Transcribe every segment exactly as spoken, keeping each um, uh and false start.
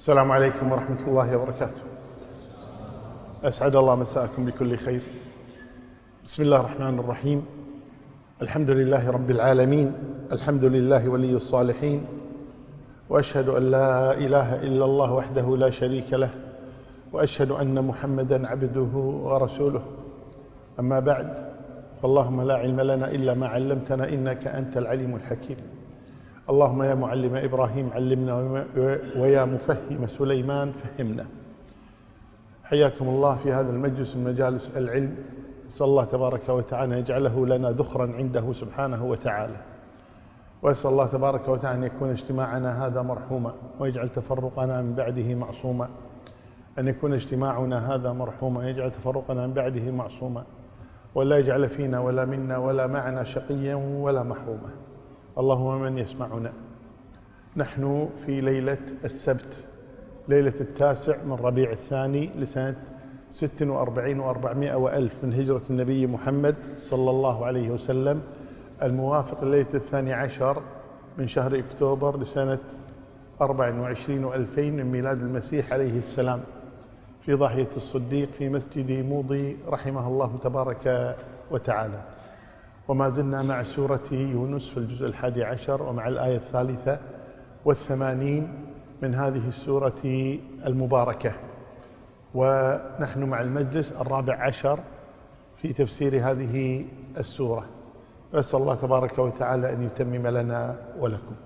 السلام عليكم ورحمة الله وبركاته. أسعد الله مساءكم بكل خير. بسم الله الرحمن الرحيم. الحمد لله رب العالمين، الحمد لله ولي الصالحين، وأشهد أن لا إله إلا الله وحده لا شريك له، وأشهد أن محمدا عبده ورسوله. أما بعد، فاللهم لا علم لنا إلا ما علمتنا إنك أنت العليم الحكيم. اللهم يا معلم إبراهيم علمنا، ويا مفهم سليمان فهمنا. حياكم الله في هذا المجلس من مجالس العلم. أسأل الله تبارك وتعالى يجعله لنا ذخرا عنده سبحانه وتعالى، وأسأل الله تبارك وتعالى أن يكون اجتماعنا هذا مرحوما، ويجعل تفرقنا من بعده معصوما. أن يكون اجتماعنا هذا مرحوما، يجعل تفرقنا من بعده معصوما، ولا يجعل فينا ولا منا ولا معنا شقيا ولا محروما. اللهم من يسمعنا. نحن في ليلة السبت، ليلة التاسع من ربيع الثاني لسنة ست وأربعين وأربعمائة وألف من هجرة النبي محمد صلى الله عليه وسلم، الموافق ليلة الثاني عشر من شهر أكتوبر لسنة أربع وعشرين وألفين من ميلاد المسيح عليه السلام، في ضاحية الصديق في مسجد موضي رحمه الله تبارك وتعالى. وما زلنا مع سورة يونس في الجزء الحادي عشر، ومع الآية الثالثة والثمانين من هذه السورة المباركة، ونحن مع المجلس الرابع عشر في تفسير هذه السورة. أسأل الله تبارك وتعالى أن يتمم لنا ولكم.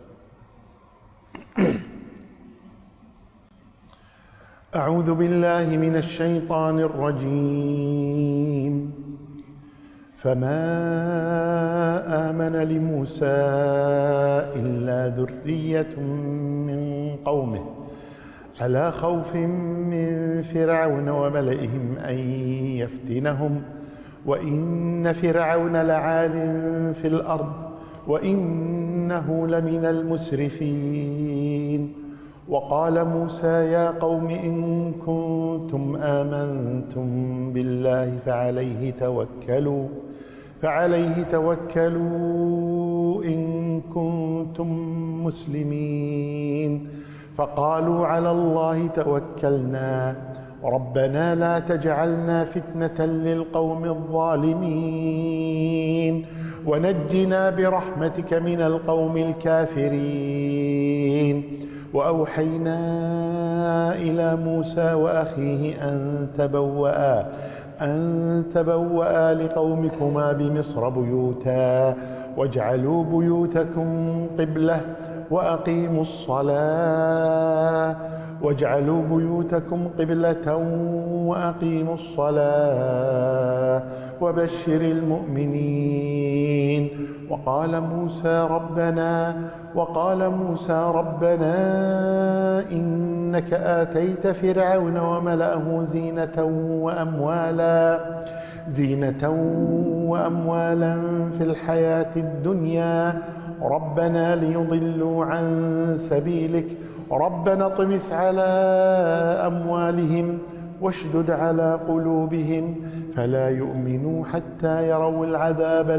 أعوذ بالله من الشيطان الرجيم. فما آمن لموسى إلا ذرية من قومه على خوف من فرعون وملئهم أن يفتنهم، وإن فرعون لعال في الأرض وإنه لمن المسرفين. وقال موسى يا قوم إن كنتم آمنتم بالله فعليه توكلوا فعليه توكلوا إن كنتم مسلمين. فقالوا على الله توكلنا ربنا لا تجعلنا فتنة للقوم الظالمين ونجنا برحمتك من القوم الكافرين. وأوحينا إلى موسى وأخيه أن تبوأ أن تبوأ لقومكما بمصر بيوتا واجعلوا بيوتكم قبلة وأقيموا الصلاة واجعلوا بيوتكم قبلة وأقيموا الصلاة وبشر المؤمنين. وقال موسى ربنا وقال موسى ربنا إنك آتيت فرعون وملأه زينة وأموالا زينة وأموالا في الحياة الدنيا ربنا ليضلوا عن سبيلك ربنا اطمس على أموالهم واشدد على قلوبهم فلا يؤمنوا حتى يروا العذاب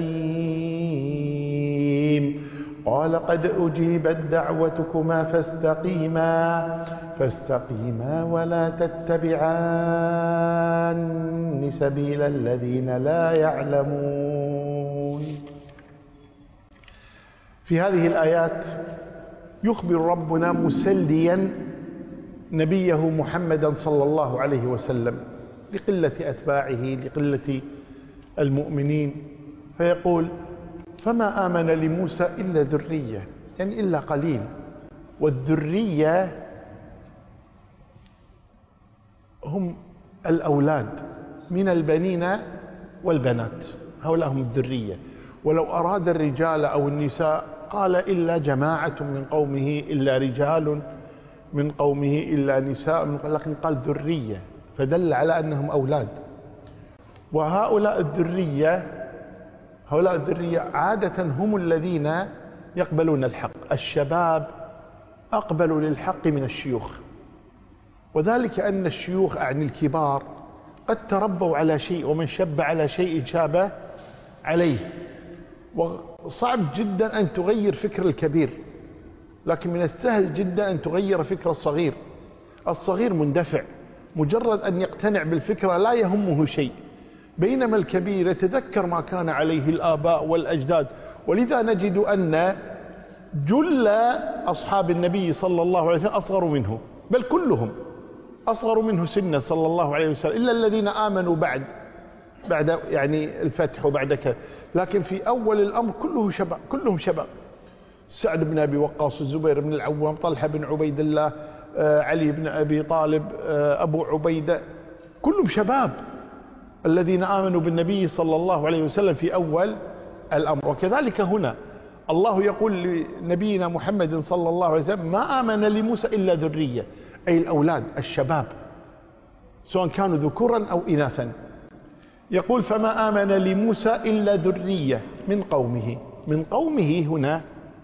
الأليم. قال قد أجيبت دعوتكما فاستقيما فاستقيما ولا تتبعان سبيل الذين لا يعلمون. في هذه الآيات يخبر ربنا مسليا نبيه محمدا صلى الله عليه وسلم لقلة أتباعه، لقلة المؤمنين، فيقول فما آمن لموسى إلا ذرية، يعني إلا قليل. والذرية هم الأولاد من البنين والبنات، هؤلاء هم الذرية. ولو أراد الرجال أو النساء قال إلا جماعة من قومه، إلا رجال من قومه، إلا نساء من قومه، لكن قال ذرية فدل على أنهم أولاد. وهؤلاء الذرية هؤلاء الذرية عادة هم الذين يقبلون الحق. الشباب أقبلوا للحق من الشيوخ، وذلك أن الشيوخ أعني الكبار قد تربوا على شيء، ومن شب على شيء شاب عليه. وصعب جدا أن تغير فكر الكبير، لكن من السهل جدا أن تغير فكر الصغير. الصغير مندفع، مجرد أن يقتنع بالفكرة لا يهمه شيء، بينما الكبير يتذكر ما كان عليه الآباء والأجداد. ولذا نجد أن جل أصحاب النبي صلى الله عليه وسلم أصغر منه، بل كلهم أصغر منه سنا صلى الله عليه وسلم، إلا الذين آمنوا بعد بعد يعني الفتح وبعد كذا، لكن في أول الأمر كله شباب، كلهم شباب. سعد بن أبي وقاص، الزبير بن العوام، طلحة بن عبيد الله، علي بن أبي طالب، أبو عبيدة، كلهم شباب الذين آمنوا بالنبي صلى الله عليه وسلم في أول الأمر. وكذلك هنا الله يقول لنبينا محمد صلى الله عليه وسلم: ما آمن لموسى إلا ذرية، أي الأولاد الشباب سواء كانوا ذكورا أو إناثا. يقول: فما آمن لموسى إلا ذرية من قومه. من قومه هنا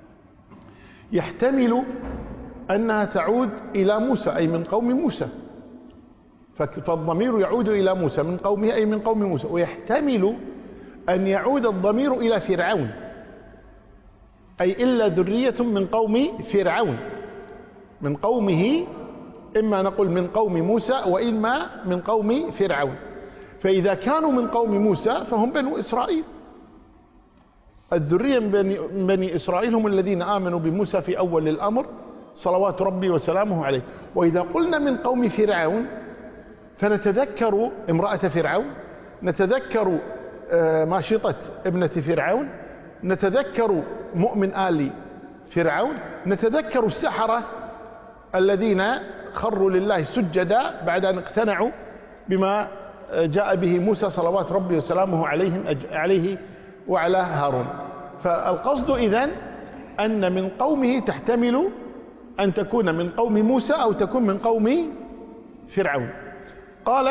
يحتمل أنها تعود إلى موسى، أي من قوم موسى، فالضمير يعود إلى موسى، من قومه أي من قوم موسى. ويحتمل أن يعود الضمير إلى فرعون، أي إلا ذرية من قوم فرعون، من قومه، إما نقول من قوم موسى وإما من قوم فرعون. فإذا كانوا من قوم موسى فهم بنو إسرائيل، الذرية من بني, من بني إسرائيل هم الذين آمنوا بموسى في أول الأمر صلوات ربي وسلامه عليه. وإذا قلنا من قوم فرعون فنتذكر امرأة فرعون، نتذكر ماشطة ابنة فرعون، نتذكر مؤمن آل فرعون، نتذكر السحرة الذين خروا لله سجدا بعد أن اقتنعوا بما جاء به موسى صلوات ربي وسلامه عليهم عليه وعلى هارون. فالقصد إذن أن من قومه تحتمل أن تكون من قوم موسى أو تكون من قوم فرعون. قال: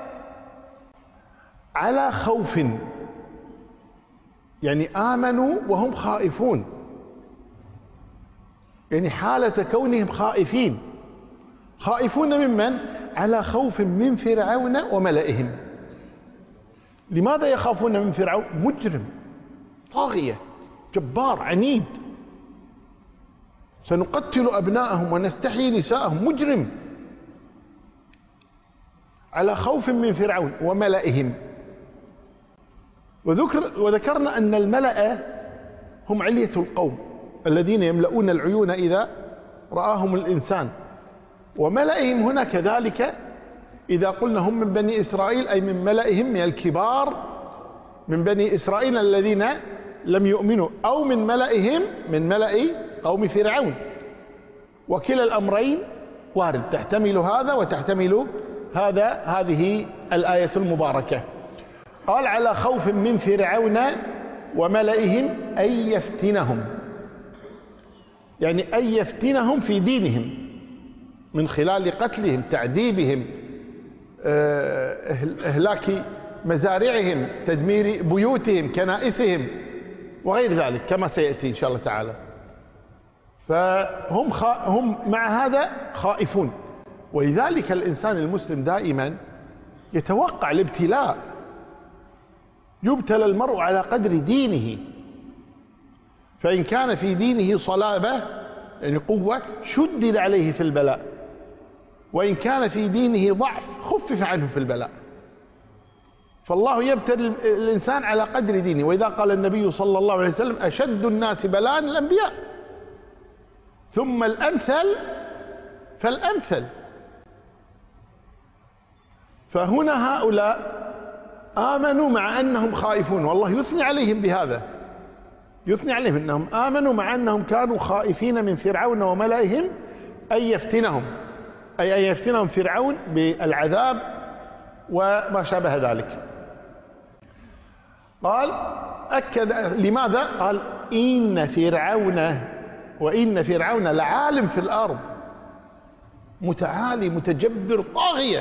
على خوف، يعني آمنوا وهم خائفون، يعني حالة كونهم خائفين. خائفون ممن؟ على خوف من فرعون وملئهم. لماذا يخافون من فرعون؟ مجرم، طاغية، جبار، عنيد، سنقتل أبناءهم ونستحيي نساءهم، مجرم. على خوف من فرعون وملئهم. وذكر وذكرنا أن الملأ هم علية القوم الذين يملؤون العيون إذا رآهم الإنسان. وملئهم هنا كذلك إذا قلنا هم من بني إسرائيل أي من ملئهم، من الكبار من بني إسرائيل الذين لم يؤمنوا، أو من ملئهم من ملأ قوم فرعون. وكلا الأمرين وارد، تحتمل هذا وتحتمل هذا هذه الآية المباركة. قال: على خوف من فرعون وملئهم أن يفتنهم، يعني أن يفتنهم في دينهم من خلال قتلهم، تعذيبهم، إهلاك مزارعهم، تدمير بيوتهم، كنائسهم وغير ذلك كما سيأتي إن شاء الله تعالى. فهم هم مع هذا خائفون. ولذلك الإنسان المسلم دائما يتوقع الابتلاء، يبتلى المرء على قدر دينه، فإن كان في دينه صلابة يعني قوة شدد عليه في البلاء، وإن كان في دينه ضعف خفف عنه في البلاء. فالله يبتلي الإنسان على قدر دينه. وإذا قال النبي صلى الله عليه وسلم: أشد الناس بلاء الأنبياء ثم الأمثل فالأمثل. فهنا هؤلاء آمنوا مع أنهم خائفون، والله يثني عليهم بهذا، يثني عليهم أنهم آمنوا مع أنهم كانوا خائفين من فرعون وملئهم أن يفتنهم، أي أن يفتنهم فرعون بالعذاب وما شابه ذلك. قال أكد لماذا؟ قال: إن فرعون وإن فرعون لعالم في الأرض، متعالي متجبر طاغية،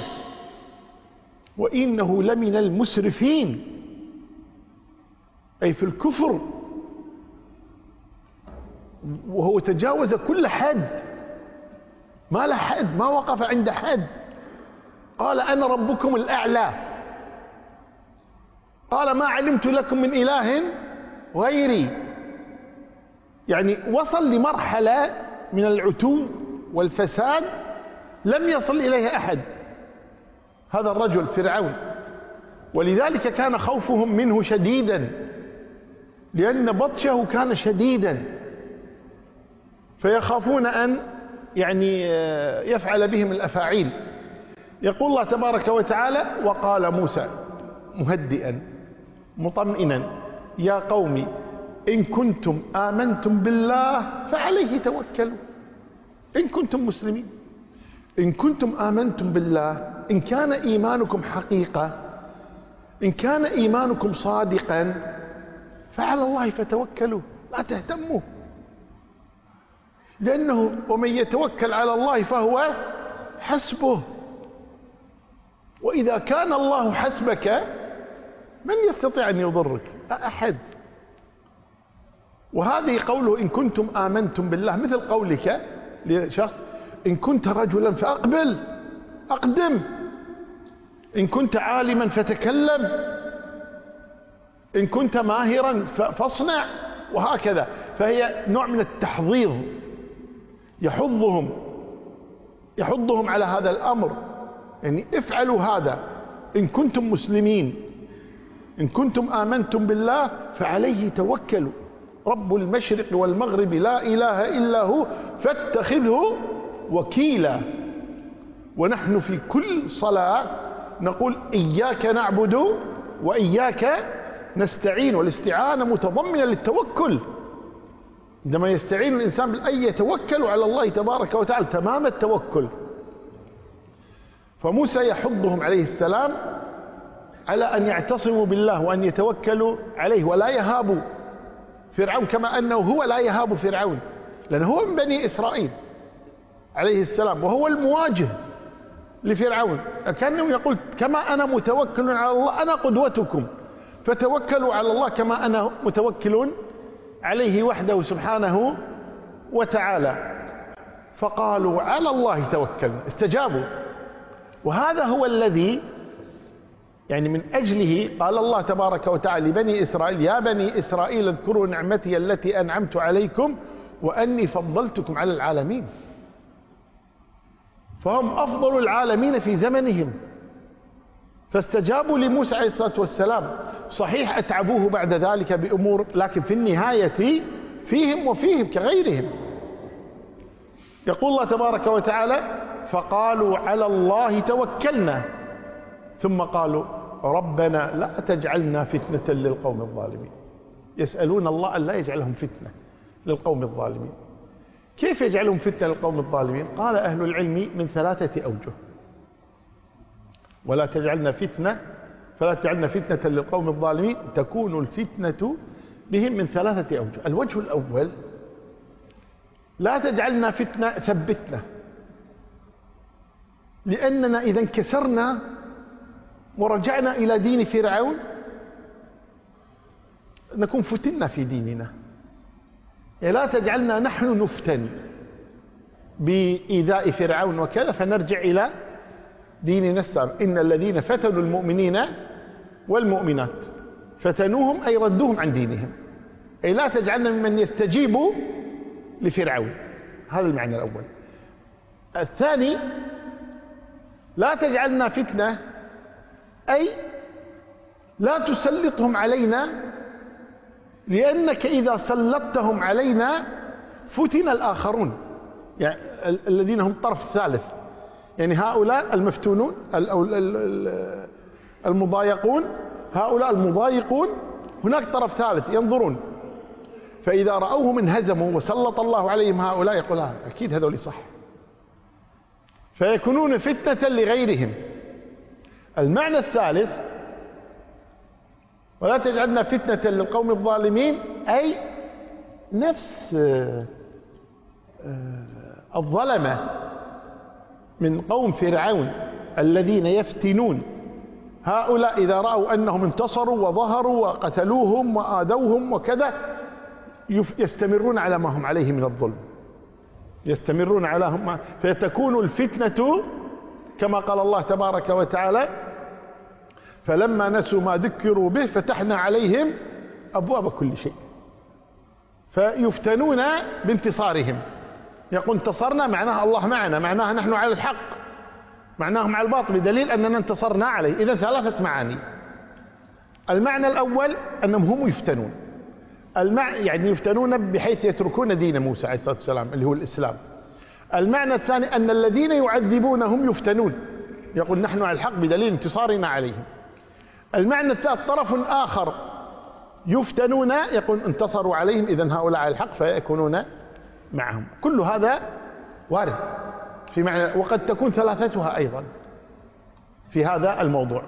وإنه لمن المسرفين، أي في الكفر، وهو تجاوز كل حد، ما له حد، ما وقف عند حد. قال: أنا ربكم الأعلى. قال: ما علمت لكم من إله غيري. يعني وصل لمرحلة من العتو والفساد لم يصل إليها أحد، هذا الرجل فرعون، ولذلك كان خوفهم منه شديدا، لأن بطشه كان شديدا، فيخافون أن يعني يفعل بهم الأفاعيل. يقول الله تبارك وتعالى: وقال موسى مهدئا مطمئنا: يا قوم إن كنتم آمنتم بالله فعليه توكلوا إن كنتم مسلمين. إن كنتم آمنتم بالله، إن كان إيمانكم حقيقة، إن كان إيمانكم صادقا، فعلى الله فتوكلوا، لا تهتموا، لأنه ومن يتوكل على الله فهو حسبه. وإذا كان الله حسبك من يستطيع أن يضرك؟ لا أحد. وهذه قوله إن كنتم آمنتم بالله مثل قولك لشخص: إن كنت رجلا فأقبل أقدم، إن كنت عالما فتكلم، إن كنت ماهرا فاصنع، وهكذا. فهي نوع من التحضيض، يحضهم يحضهم على هذا الأمر، يعني افعلوا هذا إن كنتم مسلمين، إن كنتم آمنتم بالله فعليه توكلوا، رب المشرق والمغرب لا إله إلا هو فاتخذه وكيلا. ونحن في كل صلاة نقول إياك نعبد وإياك نستعين، والاستعانة متضمنة للتوكل. عندما يستعين الإنسان بالأي يتوكل على الله تبارك وتعالى تمام التوكل. فموسى يحضهم عليه السلام على أن يعتصموا بالله وأن يتوكلوا عليه ولا يهابوا فرعون، كما أنه هو لا يهاب فرعون، لأنه هو من بني إسرائيل عليه السلام، وهو المواجه لفرعون. كأنه يقول: كما أنا متوكل على الله أنا قدوتكم، فتوكلوا على الله كما أنا متوكل عليه وحده سبحانه وتعالى. فقالوا على الله توكلنا، استجابوا. وهذا هو الذي يعني من أجله قال الله تبارك وتعالى لبني إسرائيل: يا بني إسرائيل اذكروا نعمتي التي أنعمت عليكم وأني فضلتكم على العالمين. فهم أفضل العالمين في زمنهم، فاستجابوا لموسى عليه الصلاة والسلام. صحيح أتعبوه بعد ذلك بأمور، لكن في النهاية فيهم وفيهم كغيرهم. يقول الله تبارك وتعالى: فقالوا على الله توكلنا، ثم قالوا ربنا لا تجعلنا فتنة للقوم الظالمين. يسألون الله أن لا يجعلهم فتنة للقوم الظالمين. كيف يجعلهم فتنة للقوم الظالمين؟ قال أهل العلم من ثلاثة أوجه. ولا تجعلنا فتنة فلا تجعلنا فتنة للقوم الظالمين، تكون الفتنة بهم من ثلاثة أوجه. الوجه الأول: لا تجعلنا فتنة، ثبتنا، لأننا إذا انكسرنا ورجعنا إلى دين فرعون نكون فتنا في ديننا. يعني لا تجعلنا نحن نفتن بإيذاء فرعون وكذا فنرجع إلى ديننا السابق. إن الذين فتنوا المؤمنين والمؤمنات فتنوهم أي ردوهم عن دينهم، أي لا تجعلنا ممن يستجيب لفرعون. هذا المعنى الأول. الثاني: لا تجعلنا فتنة، أي لا تسلطهم علينا، لأنك إذا سلطتهم علينا فتن الآخرون، يعني الذين هم الطرف الثالث، يعني هؤلاء المفتونون المضايقون، هؤلاء المضايقون، هناك طرف ثالث ينظرون، فإذا رأوهم انهزموا وسلط الله عليهم هؤلاء يقول آه أكيد هذول صح، فيكونون فتنة لغيرهم. المعنى الثالث: ولا تجعلنا فتنة للقوم الظالمين، أي نفس الظلمة من قوم فرعون الذين يفتنون هؤلاء، إذا رأوا أنهم انتصروا وظهروا وقتلوهم وآذوهم وكذا يستمرون على ما هم عليه من الظلم، يستمرون على هم، فتكون الفتنة كما قال الله تبارك وتعالى: فلما نسوا ما ذكروا به فتحنا عليهم أبواب كل شيء. فيفتنون بانتصارهم، يقول انتصرنا معناها الله معنا، معناها نحن على الحق، معناهم على الباطل بدليل أننا انتصرنا عليه. إذا ثلاثة معاني. المعنى الأول أنهم هم يفتنون، المع... يعني يفتنون بحيث يتركون دين موسى عليه الصلاة والسلام اللي هو الإسلام. المعنى الثاني أن الذين يعذبونهم يفتنون، يقول نحن على الحق بدليل انتصارنا عليهم. المعنى الثالث طرف آخر يفتنون، يقول انتصروا عليهم إذن هؤلاء على الحق فيكونون معهم. كل هذا وارد في معنى، وقد تكون ثلاثتها أيضا في هذا الموضوع.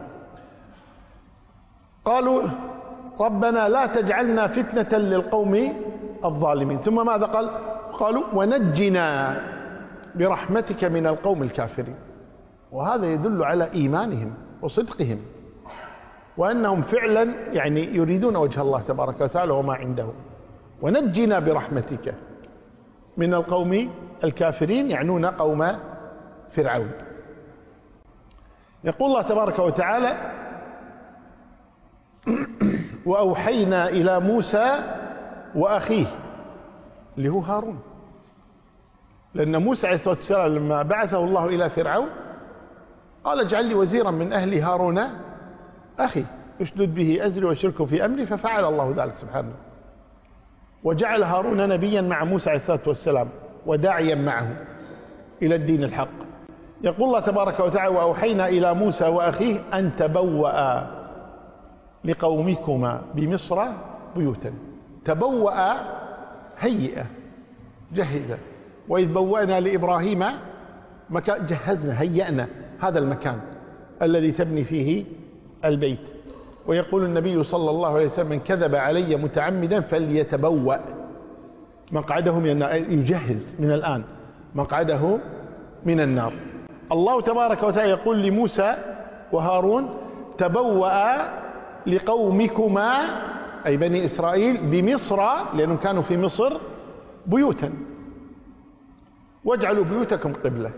قالوا ربنا لا تجعلنا فتنة للقوم الظالمين. ثم ماذا قال؟ قالوا ونجنا برحمتك من القوم الكافرين. وهذا يدل على إيمانهم وصدقهم، وأنهم فعلا يعني يريدون وجه الله تبارك وتعالى وما عندهم. ونجنا برحمتك من القوم الكافرين، يعنون قوم فرعون. يقول الله تبارك وتعالى وأوحينا إلى موسى وأخيه اللي هو هارون، لأن موسى عليه الصلاة والسلام لما بعثه الله إلى فرعون قال اجعل لي وزيرا من أهل هارون أخي اشدد به أزري واشركه في أمري، ففعل الله ذلك سبحانه، وجعل هارون نبيا مع موسى عليه الصلاة والسلام وداعيا معه إلى الدين الحق. يقول الله تبارك وتعالى وأوحينا إلى موسى وأخيه أن تبوأ لقومكما بمصر بيوتا. تبوأ هيئة، جهز. وإذ بوأنا لإبراهيم مكان، جهزنا هيئنا هذا المكان الذي تبني فيه البيت. ويقول النبي صلى الله عليه وسلم من كذب علي متعمدا فليتبوأ مقعده من النار، يجهز من الآن مقعده من النار. الله تبارك وتعالى يقول لموسى وهارون تبوأ لقومكما أي بني إسرائيل بمصر، لأنهم كانوا في مصر، بيوتا واجعلوا بيوتكم قبلة.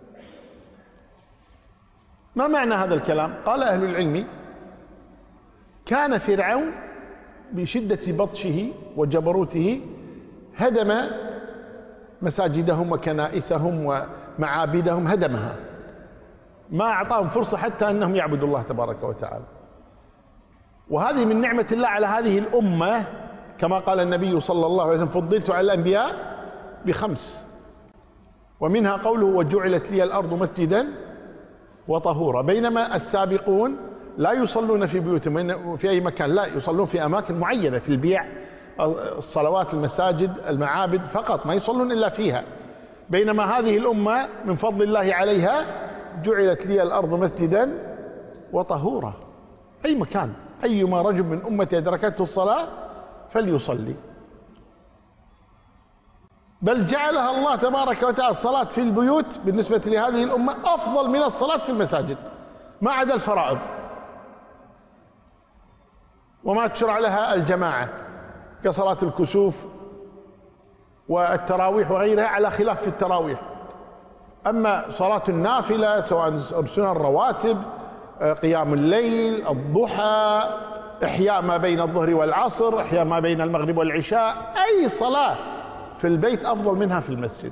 ما معنى هذا الكلام؟ قال أهل العلم كان فرعون بشدة بطشه وجبروته هدم مساجدهم وكنائسهم ومعابدهم، هدمها، ما أعطاهم فرصة حتى أنهم يعبدوا الله تبارك وتعالى. وهذه من نعمة الله على هذه الأمة، كما قال النبي صلى الله عليه وسلم فضلت على الأنبياء بخمس، ومنها قوله وجعلت لي الأرض مسجدا وطهورا. بينما السابقون لا يصلون في بيوتهم في أي مكان، لا يصلون في أماكن معينة، في البيع، الصلوات، المساجد، المعابد فقط، ما يصلون إلا فيها. بينما هذه الأمة من فضل الله عليها جعلت لي الأرض مسجدا وطهورا، أي مكان، أيما رجل من أمتي أدركته الصلاة فليصلي. بل جعلها الله تبارك وتعالى الصلاة في البيوت بالنسبة لهذه الأمة أفضل من الصلاة في المساجد ما عدا الفرائض، وما تشرع لها الجماعة كصلاة الكسوف والتراويح وغيرها، على خلاف في التراويح. أما صلاة النافلة سواء سنن الرواتب، قيام الليل، الضحى، إحياء ما بين الظهر والعصر، إحياء ما بين المغرب والعشاء، أي صلاة في البيت أفضل منها في المسجد.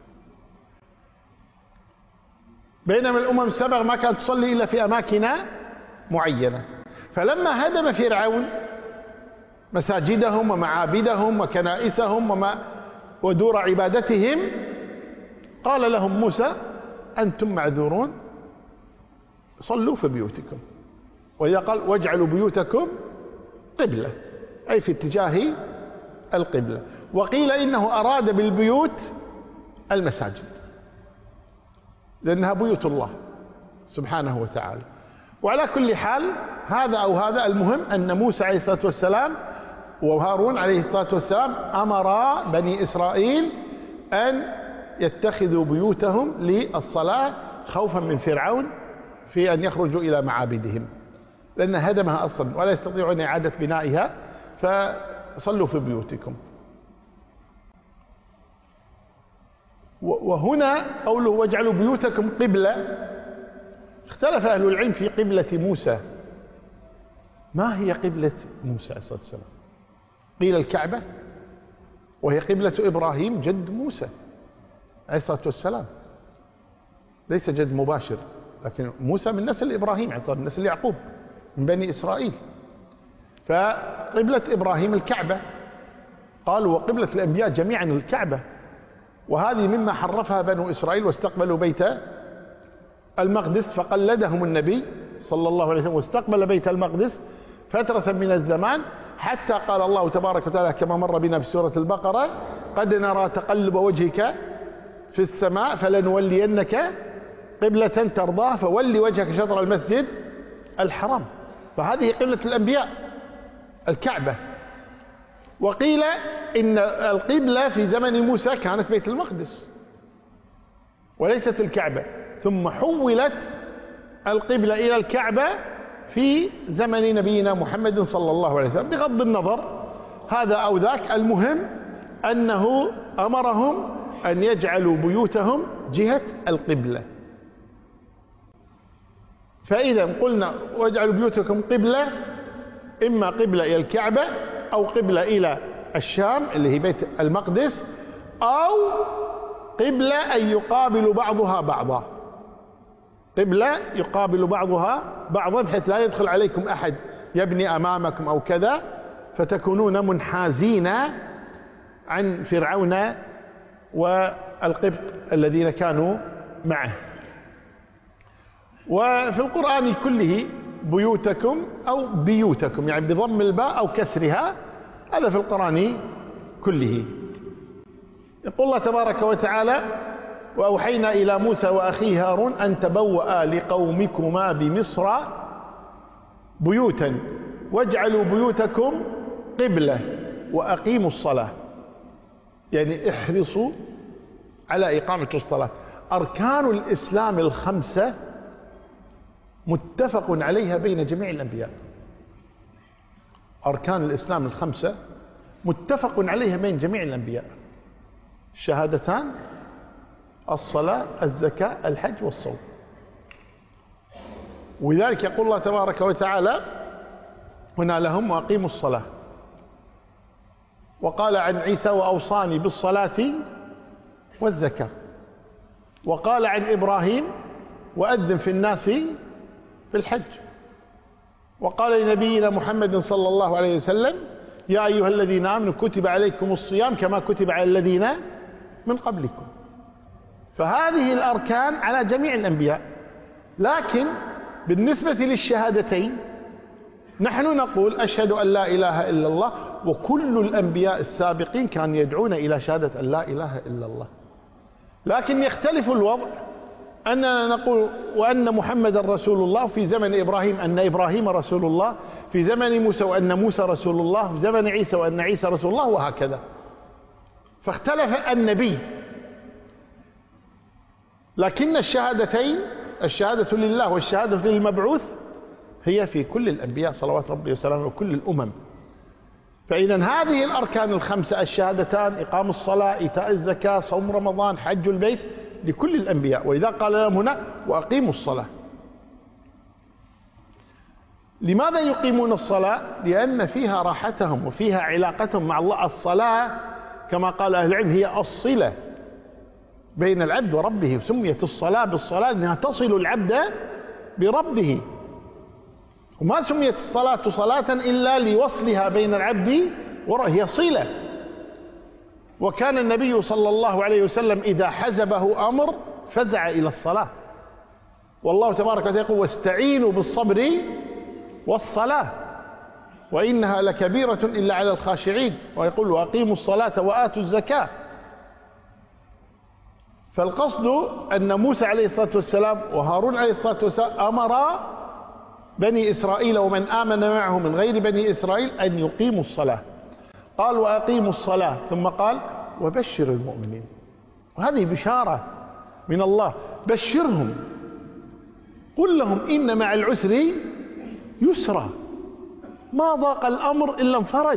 بينما الأمم السابقة ما كانت تصلي إلا في أماكن معينة. فلما هدم فرعون مساجدهم ومعابدهم وكنائسهم وما ودور عبادتهم قال لهم موسى أنتم معذورون صلوا في بيوتكم. وإذا قال واجعلوا بيوتكم قبلة أي في اتجاه القبلة. وقيل إنه أراد بالبيوت المساجد لأنها بيوت الله سبحانه وتعالى. وعلى كل حال هذا أو هذا، المهم أن موسى عليه الصلاة والسلام وهارون عليه الصلاة والسلام أمر بني إسرائيل أن يتخذوا بيوتهم للصلاة خوفا من فرعون في أن يخرجوا إلى معابدهم، لأن هدمها أصلا ولا يستطيعون إعادة بنائها، فصلوا في بيوتكم. وهنا قوله واجعلوا بيوتكم قبلة، اختلف أهل العلم في قبلة موسى. ما هي قبلة موسى عليه الصلاة والسلام؟ قيل الكعبة، وهي قبلة إبراهيم جد موسى عليه الصلاة والسلام، ليس جد مباشر لكن موسى من نسل إبراهيم، يعني من نسل يعقوب من بني إسرائيل. فقبلة إبراهيم الكعبة، قالوا وقبلة الأنبياء جميعا الكعبة، وهذه مما حرفها بنو إسرائيل واستقبلوا بيت المقدس، فقلدهم النبي صلى الله عليه وسلم واستقبل بيت المقدس فترة من الزمان، حتى قال الله تبارك وتعالى كما مر بنا في سورة البقرة: قد نرى تقلب وجهك في السماء فلنولينك قبلة ترضاها فولي وجهك شطر المسجد الحرام. فهذه قبلة الأنبياء الكعبة. وقيل إن القبلة في زمن موسى كانت بيت المقدس وليست الكعبة، ثم حولت القبلة إلى الكعبة في زمن نبينا محمد صلى الله عليه وسلم، بغض النظر هذا أو ذاك. المهم أنه أمرهم أن يجعلوا بيوتهم جهة القبلة. فإذا قلنا واجعلوا بيوتكم قبلة، إما قبلة إلى الكعبة أو قبلة إلى الشام اللي هي بيت المقدس، أو قبلة أن يقابل بعضها بعضا، قبلة يقابل بعضها بعضا بحيث لا يدخل عليكم أحد يبني أمامكم أو كذا، فتكونون منحازين عن فرعون والقبط الذين كانوا معه. وفي القرآن كله بيوتكم أو بيوتكم، يعني بضم الباء أو كسرها، هذا في القرآن كله. يقول الله تبارك وتعالى: وأوحينا إلى موسى وأخيه هارون أن تبوأ لقومكما بمصر بيوتا واجعلوا بيوتكم قبلة وأقيموا الصلاة. يعني احرصوا على إقامة الصلاة. أركان الإسلام الخمسة متفق عليها بين جميع الأنبياء. أركان الإسلام الخمسة متفق عليها بين جميع الأنبياء: الشهادتان، الصلاة، الزكاة، الحج والصوم. ولذلك يقول الله تبارك وتعالى هنا لهم: وأقيموا الصلاة. وقال عن عيسى: وأوصاني بالصلاة والزكاة. وقال عن إبراهيم: وأذن في الناس في الحج. وقال لنبينا محمد صلى الله عليه وسلم: يا أيها الذين آمنوا كتب عليكم الصيام كما كتب على الذين من قبلكم. فهذه الأركان على جميع الأنبياء. لكن بالنسبة للشهادتين نحن نقول: أشهد أن لا إله إلا الله. وكل الأنبياء السابقين كانوا يدعون إلى شهادة أن لا إله إلا الله. لكن يختلف الوضع، أننا نقول وأن محمد رسول الله في زمن إبراهيم، أن إبراهيم رسول الله في زمن موسى، وأن موسى رسول الله في زمن عيسى، وأن عيسى رسول الله، وهكذا. فاختلف النبي. لكن الشهادتين، الشهادة لله والشهادة للمبعوث، هي في كل الأنبياء صلوات ربي وسلامه وكل الأمم. فإذا هذه الأركان الخمسة: الشهادتان، إقام الصلاة، إيتاء الزكاة، صوم رمضان، حج البيت، لكل الأنبياء. ولذا قال لهم هنا: وأقيموا الصلاة. لماذا يقيمون الصلاة؟ لأن فيها راحتهم وفيها علاقتهم مع الله. الصلاة كما قال أهل العلم هي الصلة بين العبد وربه. سميت الصلاة بالصلاة لأنها تصل العبد بربه. وما سميت الصلاة صلاة إلا لوصلها بين العبد وربه، هي صلة. وكان النبي صلى الله عليه وسلم إذا حزبه أمر فزع إلى الصلاة. والله تبارك وتعالى يقول: واستعينوا بالصبر والصلاة وإنها لكبيرة إلا على الخاشعين. ويقول: وأقيموا الصلاة وآتوا الزكاة. فالقصد أن موسى عليه الصلاة والسلام وهارون عليه الصلاة والسلام أمر بني إسرائيل ومن آمن معه من غير بني إسرائيل أن يقيموا الصلاة. قال: وأقيموا الصلاة، ثم قال: وبشر المؤمنين. وهذه بشارة من الله، بشرهم، قل لهم إن مع العسر يسرا، ما ضاق الأمر إلا انفرج،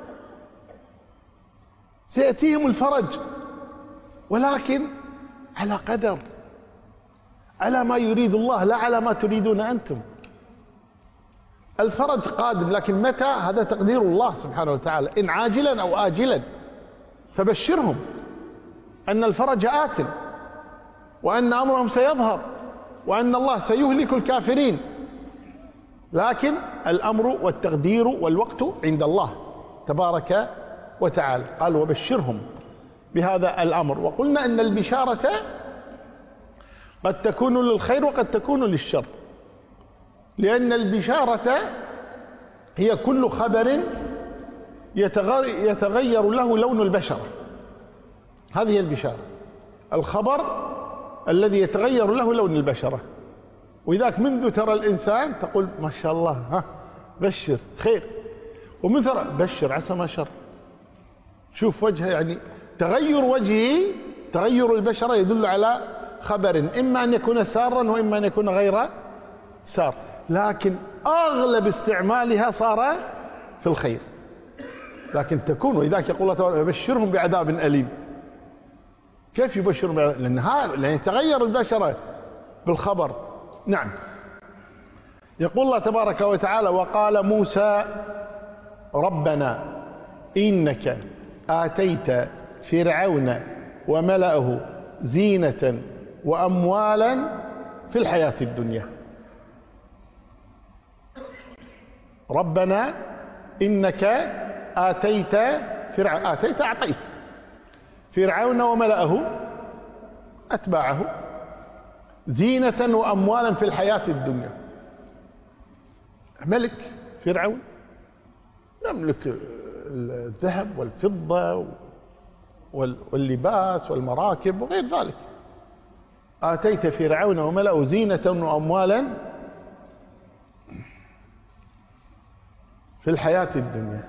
سيأتيهم الفرج، ولكن على قدر، على ما يريد الله لا على ما تريدون أنتم. الفرج قادم، لكن متى؟ هذا تقدير الله سبحانه وتعالى، إن عاجلا أو آجلا. فبشرهم أن الفرج آت وأن أمرهم سيظهر وأن الله سيهلك الكافرين، لكن الأمر والتقدير والوقت عند الله تبارك وتعالى. قال وبشرهم بهذا الأمر. وقلنا أن البشارة قد تكون للخير وقد تكون للشر، لأن البشارة هي كل خبر يتغير له لون البشرة، هذه هي البشارة، الخبر الذي يتغير له لون البشرة. وإذاك منذ ترى الإنسان تقول ما شاء الله، ها بشر خير، ومن ترى بشر عسى ما شر. شوف وجهه، يعني تغير وجهه، تغير البشرة يدل على خبر إما أن يكون سارا وإما أن يكون غير سار، لكن أغلب استعمالها صار في الخير. لكن تكون، ولذلك يقول الله تعالى يبشرهم بعذاب أليم. كيف يبشرهم بعذاب؟ لأن لأن تغير البشرة بالخبر. نعم. يقول الله تبارك وتعالى وقال موسى ربنا إنك آتيت فرعون وملأه زينة وأموالا في الحياة الدنيا. ربنا إنك آتيت فرعون، آتيت أعطيت فرعون وملأه أتباعه زينة وأموالا في الحياة الدنيا. ملك فرعون يملك الذهب والفضة واللباس والمراكب وغير ذلك. آتيت فرعون وملأه زينة وأموالا في الحياة الدنيا.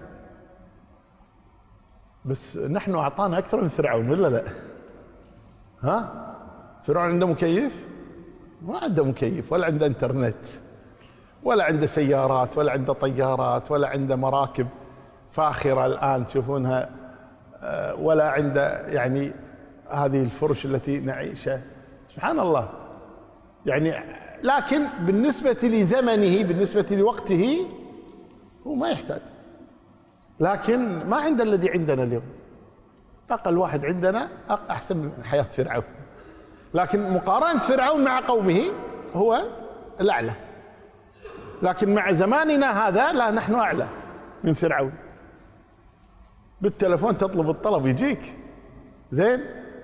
بس نحن أعطانا أكثر من فرعون ولا لا؟ ها؟ فرعون عنده مكيف؟ ما عنده مكيف، ولا عنده انترنت، ولا عنده سيارات، ولا عنده طيارات، ولا عنده مراكب فاخرة الآن تشوفونها، ولا عنده يعني هذه الفرش التي نعيشها. سبحان الله. يعني لكن بالنسبة لزمنه، بالنسبة لوقته، هو ما يحتاج. لكن ما عنده الذي عندنا اليوم. أقل واحد عندنا أحسن من حياة فرعون، لكن مقارنة فرعون مع قومه هو الأعلى. لكن مع زماننا هذا لا، نحن أعلى من فرعون. بالتلفون تطلب الطلب يجيك زين.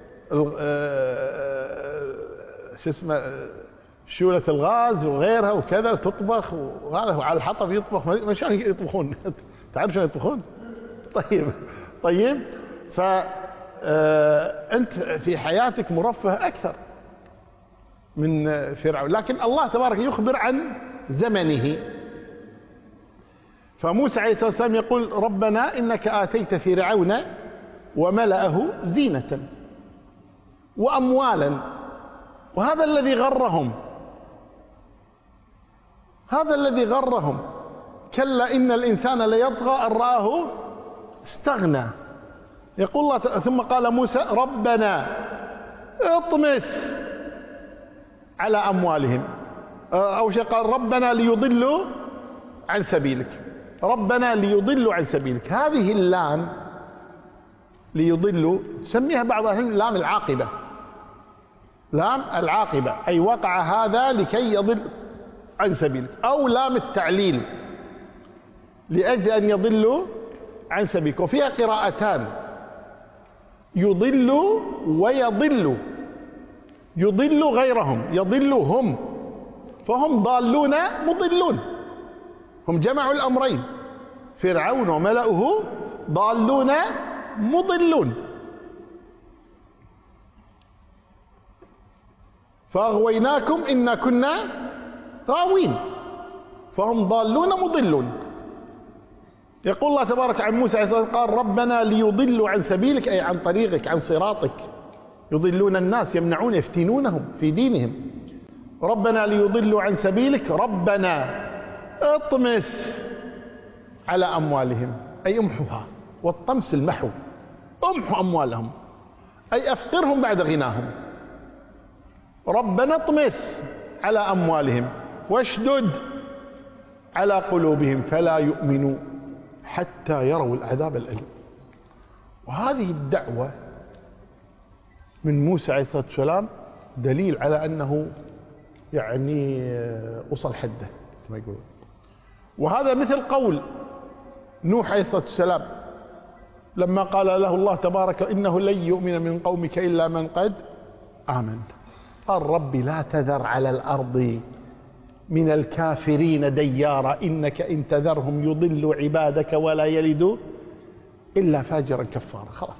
شو اسمه، شولة الغاز وغيرها وكذا، وتطبخ، وهذا على الحطب يطبخ. ما شلون يطبخون؟ تعرف شلون يطبخون؟ طيب طيب فأنت في حياتك مرفه أكثر من فرعون. لكن الله تبارك يخبر عن زمنه. فموسى عليه الصلاة والسلام يقول ربنا إنك آتيت فرعون وملأه زينة وأموالا. وهذا الذي غرهم، هذا الذي غرهم. كلا إن الإنسان ليطغى أن رآه استغنى. يقول الله ثم قال موسى ربنا اطمس على أموالهم، أو شيء قال ربنا ليضلوا عن سبيلك، ربنا ليضلوا عن سبيلك. هذه اللام ليضلوا سميها بعض أهل العلم لام العاقبة، لام العاقبة، أي وقع هذا لكي يضل عن سبيلك، أو لام التعليل لأجل أن يضلوا عن سبيلك. وفيها قراءتان، يضل ويضل. يضل غيرهم، يضل هم، فهم ضالون مضلون. هم جمعوا الأمرين، فرعون وملأه ضالون مضلون. فأغويناكم إنا كنا غاوين، فهم ضالون مضلون. يقول الله تبارك عن موسى عليه الصلاة والسلام قال ربنا ليضلوا عن سبيلك، أي عن طريقك، عن صراطك. يضلون الناس، يمنعون، يفتنونهم في دينهم. ربنا ليضلوا عن سبيلك ربنا اطمس على أموالهم، أي امحوها. والطمس المحو، امحو أموالهم أي أفقرهم بعد غناهم. ربنا اطمس على أموالهم واشدد على قلوبهم فلا يؤمنوا حتى يروا العذاب الأليم. وهذه الدعوة من موسى عليه الصلاة والسلام دليل على أنه يعني وصل حده ما يقولون. وهذا مثل قول نوح عليه الصلاة والسلام لما قال له الله تبارك إنه لن يؤمن من قومك إلا من قد آمن، قال رب لا تذر على الأرض من الكافرين ديارا إنك إن تذرهم يضلوا عبادك ولا يلدوا إلا فاجرا كفارا. خلاص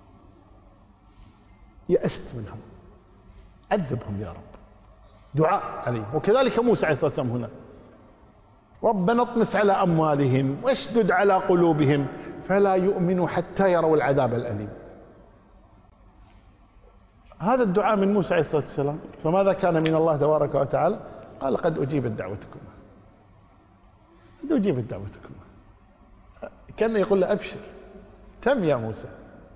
يأست منهم، عذبهم يا رب، دعاء عليهم. وكذلك موسى عليه الصلاة والسلام هنا ربنا اطمس على أموالهم واشدد على قلوبهم فلا يؤمنوا حتى يروا العذاب الأليم. هذا الدعاء من موسى عليه الصلاة والسلام. فماذا كان من الله تبارك وتعالى؟ قال قد أجيبت دعوتكم، قد أجيبت دعوتكم. كان يقول له أبشر، تم يا موسى،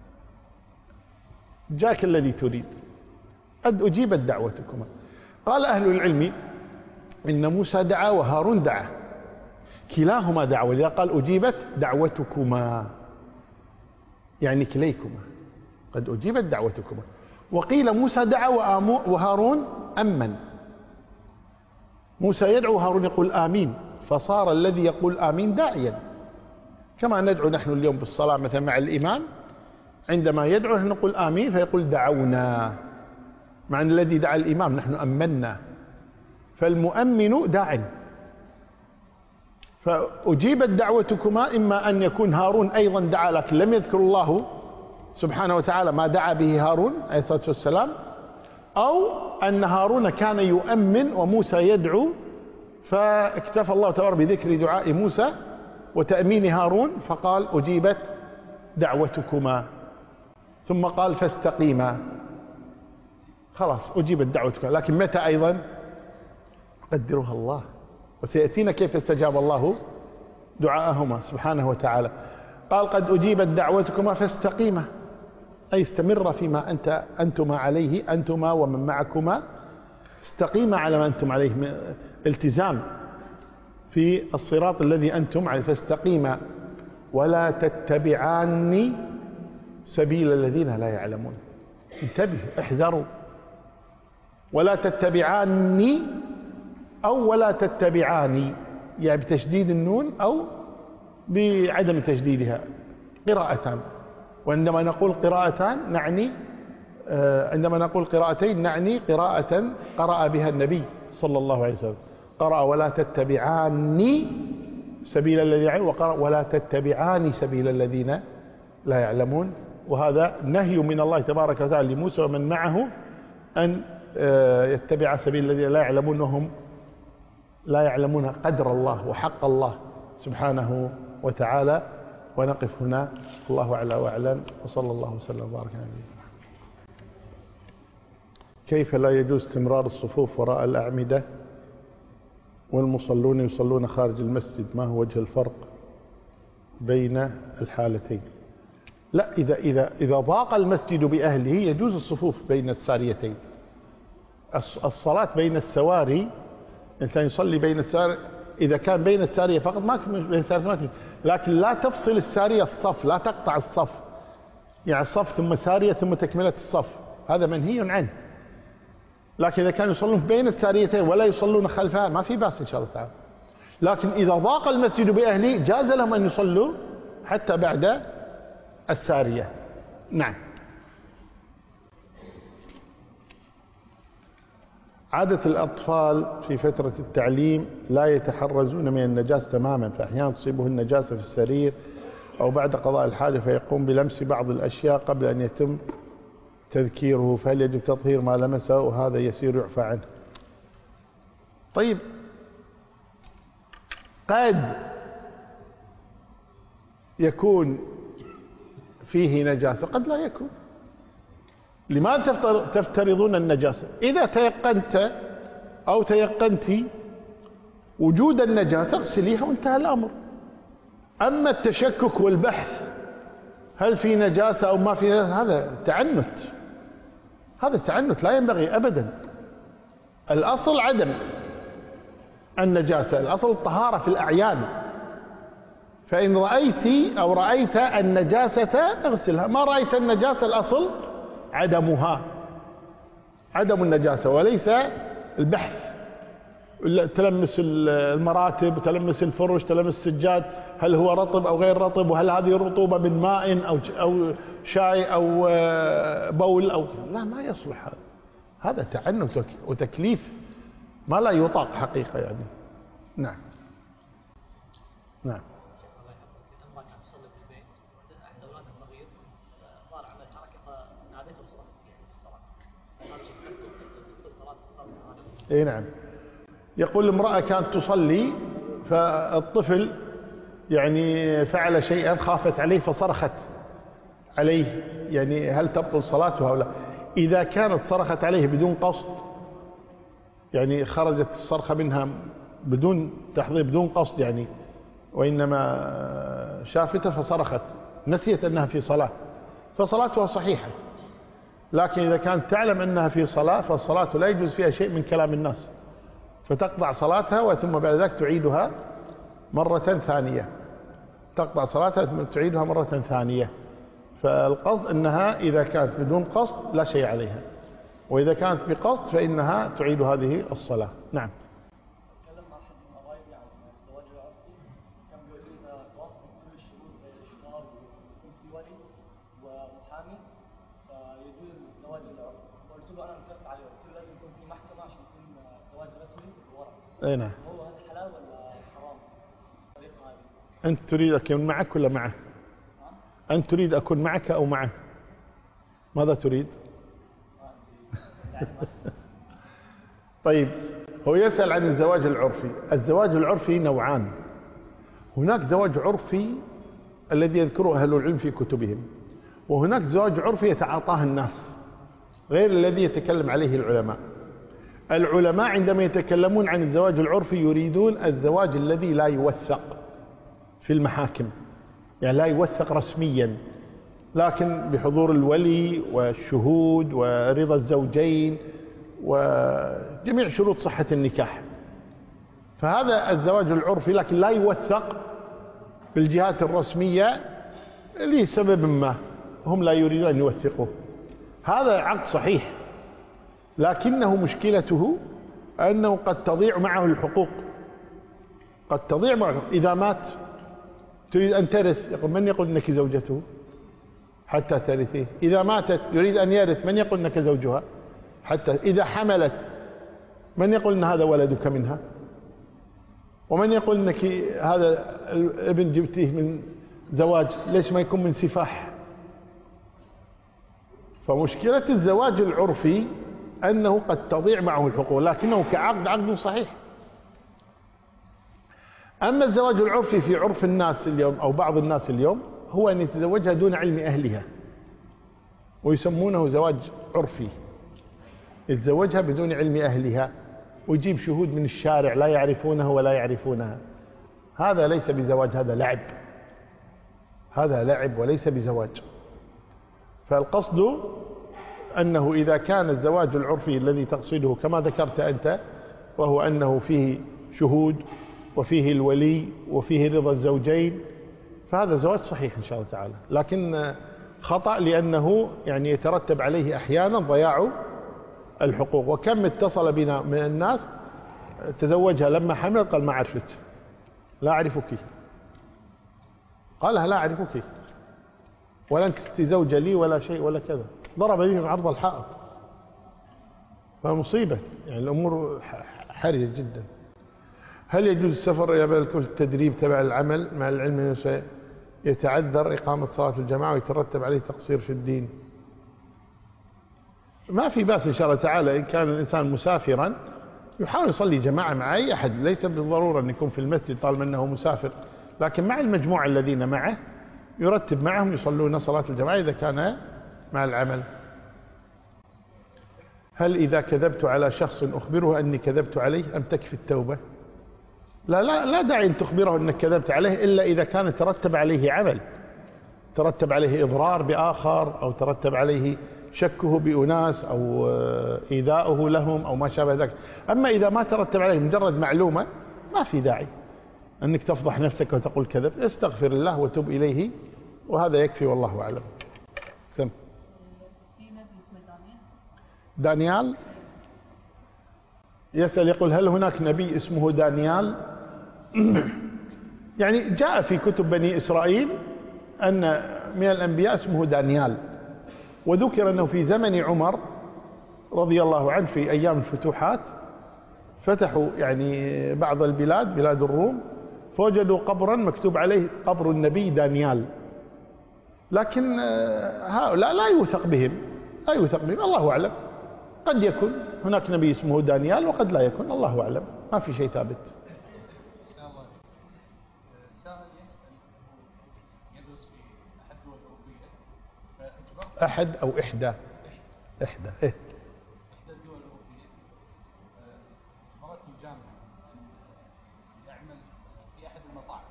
جاك الذي تريد، قد أجيبت دعوتكما. قال أهل العلم إن موسى دعا وهارون دعا، كلاهما دعا، ولذا قال أجيبت دعوتكما، يعني كليكما، قد أجيبت دعوتكما. وقيل موسى دعا وهارون أمن، موسى يدعو وهارون يقول آمين، فصار الذي يقول آمين داعيا، كما ندعو نحن اليوم بالصلاة مثلا مع الإمام، عندما يدعو نحن نقول آمين فيقول دعونا، مع أن الذي دعا الإمام نحن أمنا، فالمؤمن داع. فأجيبت دعوتكما، إما أن يكون هارون أيضا دعا لكن لم يذكر الله سبحانه وتعالى ما دعا به هارون عليه الصلاة والسلام، أو أن هارون كان يؤمن وموسى يدعو فاكتفى الله تبارك بذكر دعاء موسى وتأمين هارون فقال أجيبت دعوتكما، ثم قال فاستقيما، خلاص أجيبت دعوتكما. لكن متى أيضا؟ قدرها الله، وسيأتينا كيف استجاب الله دعاءهما سبحانه وتعالى. قال قد أجيبت دعوتكما فاستقيما، أي استمر فيما أنت أنتما عليه، أنتما ومن معكما، استقيما على ما أنتم عليه، التزام في الصراط الذي أنتم عليه، فاستقيما ولا تتبعاني سبيل الذين لا يعلمون. انتبهوا، احذروا، ولا تتبعاني أو ولا تتبعاني، يعني بتشديد النون أو بعدم تشديدها، قراءتان. وعندما نقول قراءتان نعني عندما نقول قراءتين نعني قراءة قرأ بها النبي صلى الله عليه وسلم، قرأ ولا تتبعاني سبيل الذين يعلمون، وقرأ ولا تتبعاني سبيل الذين لا يعلمون. وهذا نهي من الله تبارك وتعالى لموسى ومن معه أن يتبع سبيل الذين لا يعلمون، وهم لا يعلمون قدر الله وحق الله سبحانه وتعالى. ونقف هنا، الله أعلى وأعلم، وصلى الله وسلم وبارك على نبينا. كيف لا يجوز استمرار الصفوف وراء الأعمدة والمصلون يصلون خارج المسجد؟ ما هو وجه الفرق بين الحالتين؟ لا، إذا إذا إذا ضاق المسجد بأهله يجوز الصفوف بين الساريتين. الصلاة بين السواري، الإنسان يصلي بين الساري، إذا كان بين السارية فقط ما بين السارية ما، لكن لا تفصل السارية الصف، لا تقطع الصف، يعني الصف ثم سارية ثم تكملة الصف، هذا منهي عنه. لكن إذا كانوا يصلون بين الساريتين ولا يصلون خلفها ما في بأس إن شاء الله تعالى. لكن إذا ضاق المسجد بأهله جاز لهم أن يصلوا حتى بعد السارية. نعم. عادة الأطفال في فترة التعليم لا يتحرزون من النجاسة تماما، فأحيانا تصيبه النجاسة في السرير أو بعد قضاء الحاجة فيقوم بلمس بعض الأشياء قبل أن يتم تذكيره، فهل يجب تطهير ما لمسه وهذا يسير يعفى عنه؟ طيب، قد يكون فيه نجاسة قد لا يكون. لماذا تفترضون النجاسة؟ إذا تيقنت أو تيقنت وجود النجاسة اغسليها وانتهى الأمر. أما التشكك والبحث هل في نجاسة أو ما في نجاسة، هذا تعنت، هذا تعنت لا ينبغي أبدا. الأصل عدم النجاسة، الأصل الطهارة في الأعيان، فإن رأيت أو رأيت النجاسة اغسلها، ما رأيت النجاسة الأصل عدمها، عدم النجاسة وليس البحث تلمس المراتب، تلمس الفرش، تلمس السجاد، هل هو رطب أو غير رطب، وهل هذه الرطوبة من ماء أو أو شاي أو بول أو لا، ما يصلح هذا. هذا تعنت وتكليف ما لا يطاق حقيقة يعني. نعم نعم. اي نعم. يقول امرأة كانت تصلي فالطفل يعني فعل شيئا خافت عليه فصرخت عليه، يعني هل تبطل صلاتها أو لا؟ إذا كانت صرخت عليه بدون قصد، يعني خرجت الصرخة منها بدون تحضير بدون قصد يعني، وإنما شافته فصرخت نسيت أنها في صلاة، فصلاتها صحيحة. لكن إذا كانت تعلم أنها في صلاة فالصلاة لا يجوز فيها شيء من كلام الناس، فتقطع صلاتها وثم بعد ذلك تعيدها مرة ثانية، تقطع صلاتها ثم تعيدها مرة ثانية. فالقصد أنها إذا كانت بدون قصد لا شيء عليها، وإذا كانت بقصد فإنها تعيد هذه الصلاة. نعم. تكلم مع أحد من قرايبي عن الزواج العرفي، كان بيقول لي إذا توافقت كل الشروط زي الإشهار ويكون في ولي ومحامي فيجوز الزواج العرفي. قلت له أنا انكرت عليه، قلت له لازم يكون في محكمة عشان يكون زواج رسمي بالورق. أي نعم. هو هذا حلال ولا حرام الطريقة هذه؟ أنت تريد أكون معك ولا معه؟ أنت تريد أكون معك أو معه؟ ماذا تريد؟ طيب، هو يسأل عن الزواج العرفي. الزواج العرفي نوعان. هناك زواج عرفي الذي يذكره أهل العلم في كتبهم، وهناك زواج عرفي يتعاطاه الناس غير الذي يتكلم عليه العلماء. العلماء عندما يتكلمون عن الزواج العرفي يريدون الزواج الذي لا يوثق في المحاكم، يعني لا يوثق رسميا، لكن بحضور الولي والشهود ورضا الزوجين وجميع شروط صحة النكاح. فهذا الزواج العرفي، لكن لا يوثق بالجهات الرسمية لسبب ما هم لا يريدون أن يوثقوه. هذا عقد صحيح، لكنه مشكلته أنه قد تضيع معه الحقوق، قد تضيع معه. إذا مات تريد أن ترث، يقول من يقول أنك زوجته حتى ترثيه؟ إذا ماتت يريد أن يرث، من يقول أنك زوجها حتى؟ إذا حملت من يقول أن هذا ولدك منها؟ ومن يقول أنك هذا الابن جبتيه من زواج؟ ليش ما يكون من سفاح؟ فمشكلة الزواج العرفي أنه قد تضيع معه الحقوق، لكنه كعقد عقد صحيح. أما الزواج العرفي في عرف الناس اليوم أو بعض الناس اليوم هو أن يتزوجها دون علم أهلها، ويسمونه زواج عرفي. يتزوجها بدون علم أهلها ويجيب شهود من الشارع لا يعرفونه ولا يعرفونها. هذا ليس بزواج، هذا لعب، هذا لعب وليس بزواج. فالقصد أنه إذا كان الزواج العرفي الذي تقصده كما ذكرت أنت، وهو أنه فيه شهود وفيه الولي وفيه رضا الزوجين، فهذا زواج صحيح إن شاء الله تعالى، لكن خطأ لأنه يعني يترتب عليه أحيانا ضياع الحقوق. وكم اتصل بنا من الناس تزوجها لما حملت قال ما عرفت، لا أعرفك، قالها لا أعرفك ولا أنت زوجة لي ولا شيء ولا كذا، ضرب بهم عرض الحائط. فمصيبة يعني، الأمور حرجة جدا. هل يجوز السفر إلى بلد الكفر التدريب تبع العمل مع العلم أنه يتعذر إقامة صلاة الجماعة ويترتب عليه تقصير في الدين؟ ما في بأس إن شاء الله تعالى. إن كان الإنسان مسافرا يحاول يصلي جماعة مع أي أحد، ليس بالضرورة أن يكون في المسجد طالما أنه مسافر، لكن مع المجموعة الذين معه يرتب معهم يصلون صلاة الجماعة إذا كان مع العمل. هل إذا كذبت على شخص أخبره أني كذبت عليه أم تكفي التوبة؟ لا لا لا داعي أن تخبره أنك كذبت عليه إلا إذا كان ترتب عليه عمل، ترتب عليه إضرار بآخر، أو ترتب عليه شكه بأناس، أو إيذاؤه لهم، أو ما شابه ذلك. أما إذا ما ترتب عليه مجرد معلومة ما في داعي أنك تفضح نفسك وتقول كذب. استغفر الله وتب إليه وهذا يكفي والله أعلم. سم. في نبي اسمه دانيال. دانيال يسأل يقول هل هناك نبي اسمه دانيال؟ يعني جاء في كتب بني إسرائيل أن من الأنبياء اسمه دانيال، وذكر أنه في زمن عمر رضي الله عنه في أيام الفتوحات فتحوا يعني بعض البلاد بلاد الروم فوجدوا قبرا مكتوب عليه قبر النبي دانيال، لكن هؤلاء لا يوثق بهم لا يوثق بهم الله أعلم، قد يكون هناك نبي اسمه دانيال وقد لا يكون، الله أعلم، ما في شيء ثابت. أحد أو إحدى إحدى إيه إحدى الدول الأوروبية أجبرته الجامعة يعمل في أحد المطاعم،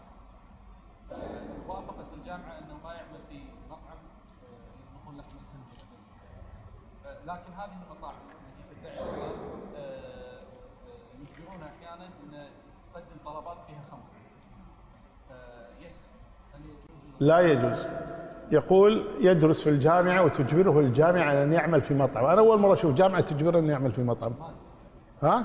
وافقت الجامعة أنه ما يعمل في مطعم يطبخون لحم الخنزير، لكن هذه المطاعم التي تدعي يجبرونها أحيانا أن تقدم طلبات فيها خمر، يسأل هل يجوز؟ لا يجوز. يقول يدرس في الجامعة وتجبره الجامعة على أن يعمل في مطعم. أنا أول مرة أشوف جامعة تجبره أن يعمل في مطعم. ها؟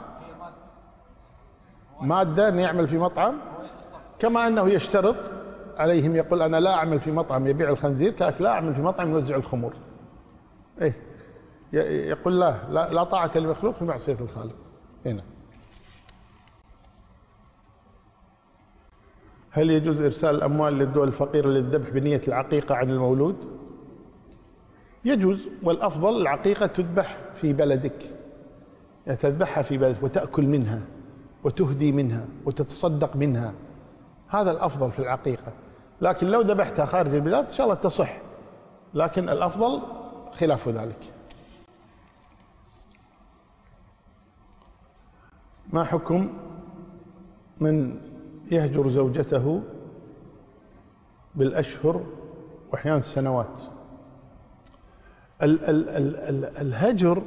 مادة أن يعمل في مطعم، كما أنه يشترط عليهم يقول أنا لا أعمل في مطعم يبيع الخنزير كذلك لا أعمل في مطعم يوزع الخمور. إيه يقول لا لا, لا طاعة للمخلوق في معصية الخالق. هنا هل يجوز إرسال الأموال للدول الفقيرة للذبح بنية العقيقة عن المولود؟ يجوز، والأفضل العقيقة تذبح في بلدك، يعني تذبحها في بلدك وتأكل منها وتهدي منها وتتصدق منها، هذا الأفضل في العقيقة. لكن لو ذبحتها خارج البلاد إن شاء الله تصح، لكن الأفضل خلاف ذلك. ما حكم من يهجر زوجته بالأشهر وأحيانا السنوات؟ ال ال ال ال الهجر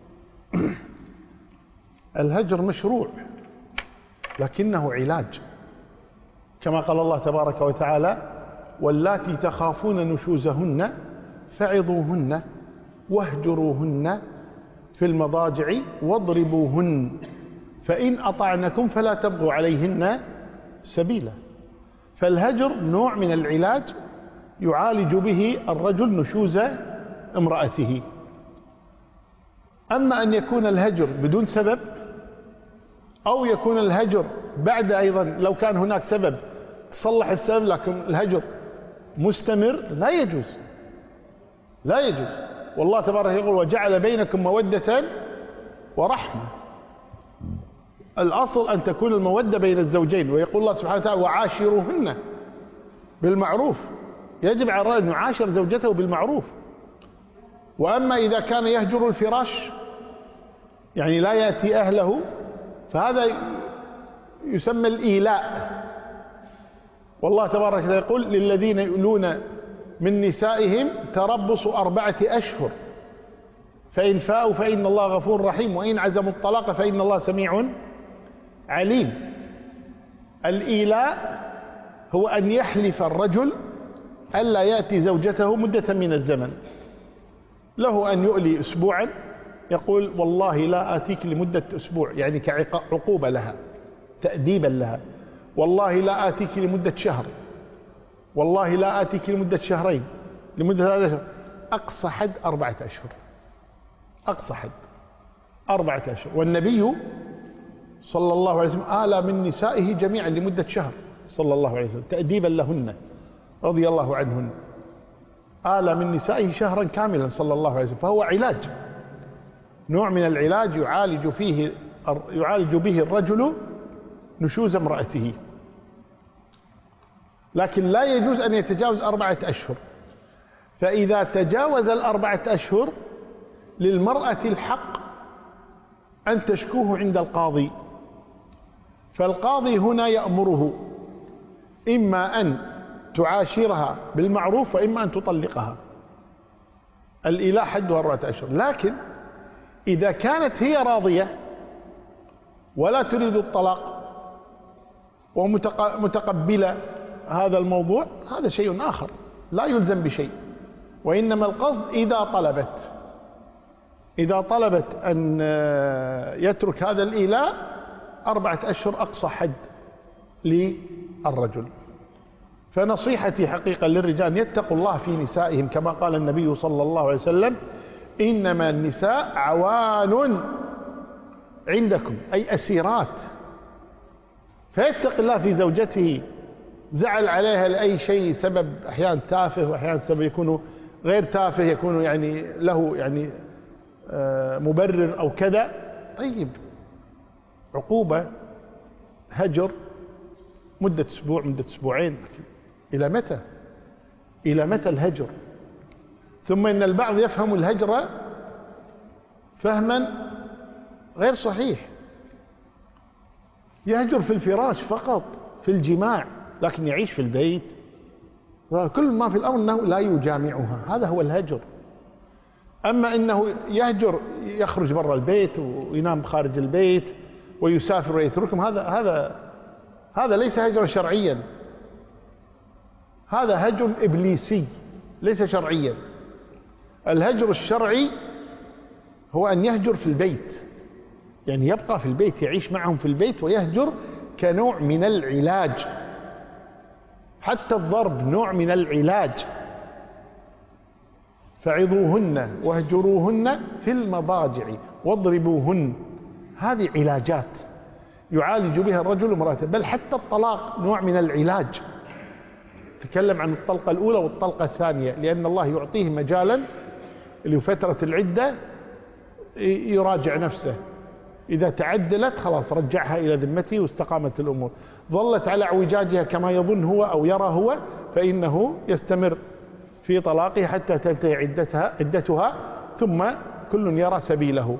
الهجر مشروع لكنه علاج، كما قال الله تبارك وتعالى واللاتي تخافون نشوزهن فعظوهن واهجروهن في المضاجع واضربوهن فإن أطعنكم فلا تبغوا عليهن سبيلا. فالهجر نوع من العلاج يعالج به الرجل نشوز امرأته. أما أن يكون الهجر بدون سبب أو يكون الهجر بعد أيضا لو كان هناك سبب تصلح السبب لكن الهجر مستمر، لا يجوز لا يجوز. والله تبارك يقول وجعل بينكم مودة ورحمة. الأصل أن تكون المودة بين الزوجين، ويقول الله سبحانه وتعالى وعاشروهن بالمعروف، يجب على الرجل أن يعاشر زوجته بالمعروف. وأما إذا كان يهجر الفراش يعني لا يأتي أهله فهذا يسمى الإيلاء. والله تبارك وتعالى يقول للذين يؤلون من نسائهم تربص أربعة أشهر فإن فاءوا فإن الله غفور رحيم وإن عزموا الطلاق فإن الله سميع عليم. الإيلاء هو أن يحلف الرجل ألا يأتي زوجته مدة من الزمن، له أن يؤلي أسبوعا يقول والله لا آتيك لمدة أسبوع، يعني كعقوبة لها تأديبا لها. والله لا آتيك لمدة شهر، والله لا آتيك لمدة شهرين، لمدة هذا شهر. أقصى حد أربعة أشهر، أقصى حد أربعة أشهر. والنبي صلى الله عليه وسلم آلى من نسائه جميعا لمدة شهر صلى الله عليه وسلم تأديبا لهن رضي الله عنهن، آلى من نسائه شهرا كاملا صلى الله عليه وسلم. فهو علاج، نوع من العلاج يعالج فيه يعالج به الرجل نشوز امرأته. لكن لا يجوز أن يتجاوز أربعة أشهر. فإذا تجاوز الأربعة أشهر للمرأة الحق أن تشكوه عند القاضي، فالقاضي هنا يأمره إما أن تعاشرها بالمعروف وإما أن تطلقها. الإيلاء حدها أربعة أشهر. لكن إذا كانت هي راضية ولا تريد الطلاق ومتقبلة هذا الموضوع هذا شيء آخر لا يلزم بشيء، وإنما القصد إذا طلبت إذا طلبت أن يترك هذا الإيلاء أربعة أشهر أقصى حد للرجل. فنصيحتي حقيقة للرجال أن يتقوا الله في نسائهم كما قال النبي صلى الله عليه وسلم: إنما النساء عوان عندكم، أي أسيرات. فيتق الله في زوجته، زعل عليها لأي شيء، سبب أحيانا تافه وأحيانا سبب يكون غير تافه، يكون يعني له يعني مبرر أو كذا، طيب عقوبة هجر مدة أسبوع، مدة أسبوعين، إلى متى؟ إلى متى الهجر؟ ثم إن البعض يفهم الهجر فهما غير صحيح، يهجر في الفراش فقط، في الجماع، لكن يعيش في البيت، وكل ما في الأمر أنه لا يجامعها، هذا هو الهجر. أما إنه يهجر، يخرج برا البيت وينام خارج البيت ويسافر ويتركهم، هذا هذا هذا ليس هجرا شرعيا، هذا هجر إبليسي ليس شرعيا. الهجر الشرعي هو أن يهجر في البيت، يعني يبقى في البيت، يعيش معهم في البيت ويهجر كنوع من العلاج. حتى الضرب نوع من العلاج. فعظوهن واهجروهن في المضاجع واضربوهن، هذه علاجات يعالج بها الرجل امرأته. بل حتى الطلاق نوع من العلاج، تكلم عن الطلقة الأولى والطلقة الثانية، لأن الله يعطيه مجالا لفترة العدة يراجع نفسه، إذا تعدلت خلاص رجعها إلى ذمته واستقامت الأمور. ظلت على اعوجاجها كما يظن هو أو يرى هو، فإنه يستمر في طلاقه حتى تنتهي عدتها, عدتها ثم كل يرى سبيله.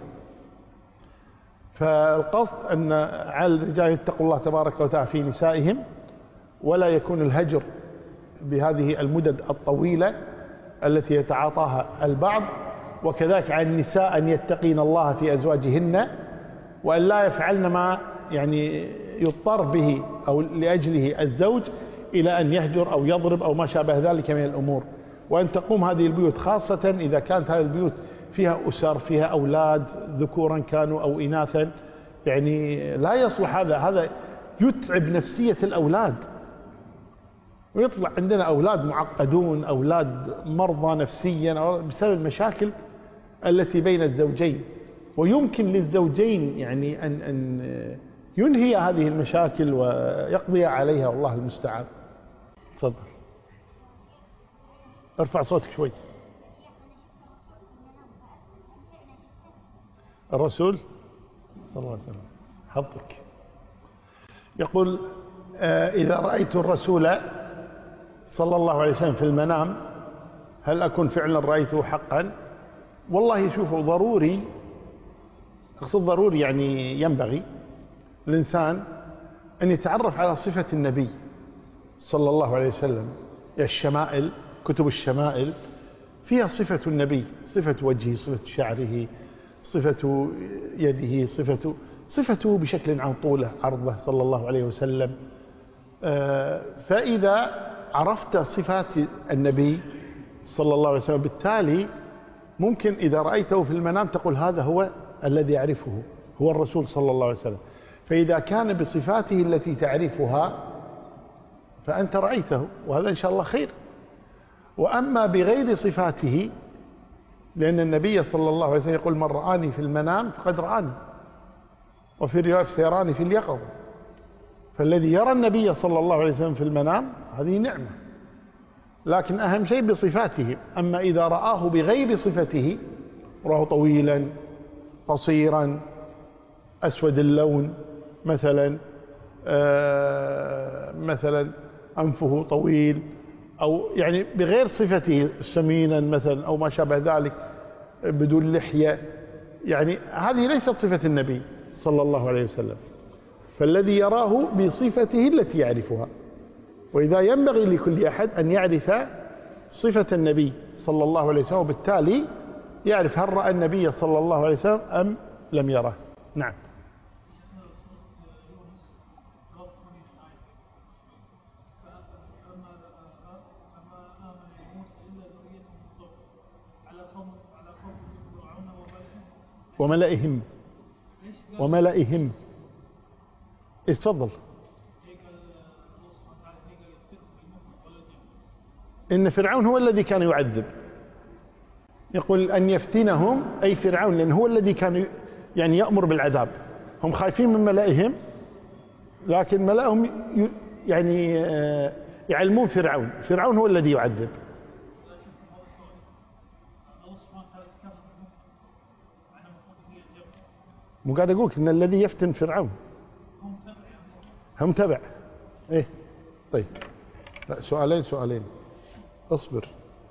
فالقصد أن على الرجال يتقوا الله تبارك وتعالى في نسائهم، ولا يكون الهجر بهذه المدد الطويلة التي يتعاطاها البعض. وكذلك على النساء أن يتقين الله في أزواجهن، وأن لا يفعلن ما يعني يضطر به أو لأجله الزوج إلى أن يهجر أو يضرب أو ما شابه ذلك من الأمور. وأن تقوم هذه البيوت، خاصة إذا كانت هذه البيوت فيها أسر، فيها أولاد ذكورا كانوا أو إناثا، يعني لا يصلح هذا، هذا يتعب نفسية الأولاد، ويطلع عندنا أولاد معقدون، أولاد مرضى نفسيا بسبب المشاكل التي بين الزوجين. ويمكن للزوجين يعني أن أن ينهي هذه المشاكل ويقضي عليها، والله المستعان. تفضل، ارفع صوتك شوي. الرسول صلى الله عليه وسلم حظك يقول: آه إذا رأيت الرسول صلى الله عليه وسلم في المنام هل أكون فعلا رأيته حقا؟ والله شوفوا، ضروري، أقصد ضروري يعني ينبغي الإنسان أن يتعرف على صفة النبي صلى الله عليه وسلم. الشمائل، كتب الشمائل فيها صفة النبي، صفة وجهه، صفة شعره، صفة يده، صفة صفته بشكل عن طوله عرضه صلى الله عليه وسلم. فإذا عرفت صفات النبي صلى الله عليه وسلم، بالتالي ممكن إذا رأيته في المنام تقول هذا هو الذي أعرفه، هو الرسول صلى الله عليه وسلم. فإذا كان بصفاته التي تعرفها فأنت رأيته، وهذا إن شاء الله خير. وأما بغير صفاته، لأن النبي صلى الله عليه وسلم يقول: من رآني في المنام فقد رآني، وفي رواية سيراني في اليقظة. فالذي يرى النبي صلى الله عليه وسلم في المنام هذه نعمة، لكن أهم شيء بصفاته. أما إذا رآه بغير صفته، رآه طويلا قصيرا أسود اللون مثلا، آه مثلا أنفه طويل، أو يعني بغير صفته، سمينا مثلا أو ما شابه ذلك، بدون لحية، يعني هذه ليست صفة النبي صلى الله عليه وسلم. فالذي يراه بصفته التي يعرفها. وإذا ينبغي لكل أحد أن يعرف صفة النبي صلى الله عليه وسلم، وبالتالي يعرف هل رأى النبي صلى الله عليه وسلم أم لم يره. نعم. وملئهم وملئهم. إيه تفضل. إن فرعون هو الذي كان يعذب، يقول أن يفتنهم أي فرعون، لأن هو الذي كان يعني يأمر بالعذاب. هم خايفين من ملئهم، لكن ملئهم يعني يعلمون فرعون، فرعون هو الذي يعذب. مو قاعد أقول إن الذي يفتن فرعون هم تبع. إيه طيب، لا سؤالين سؤالين اصبر.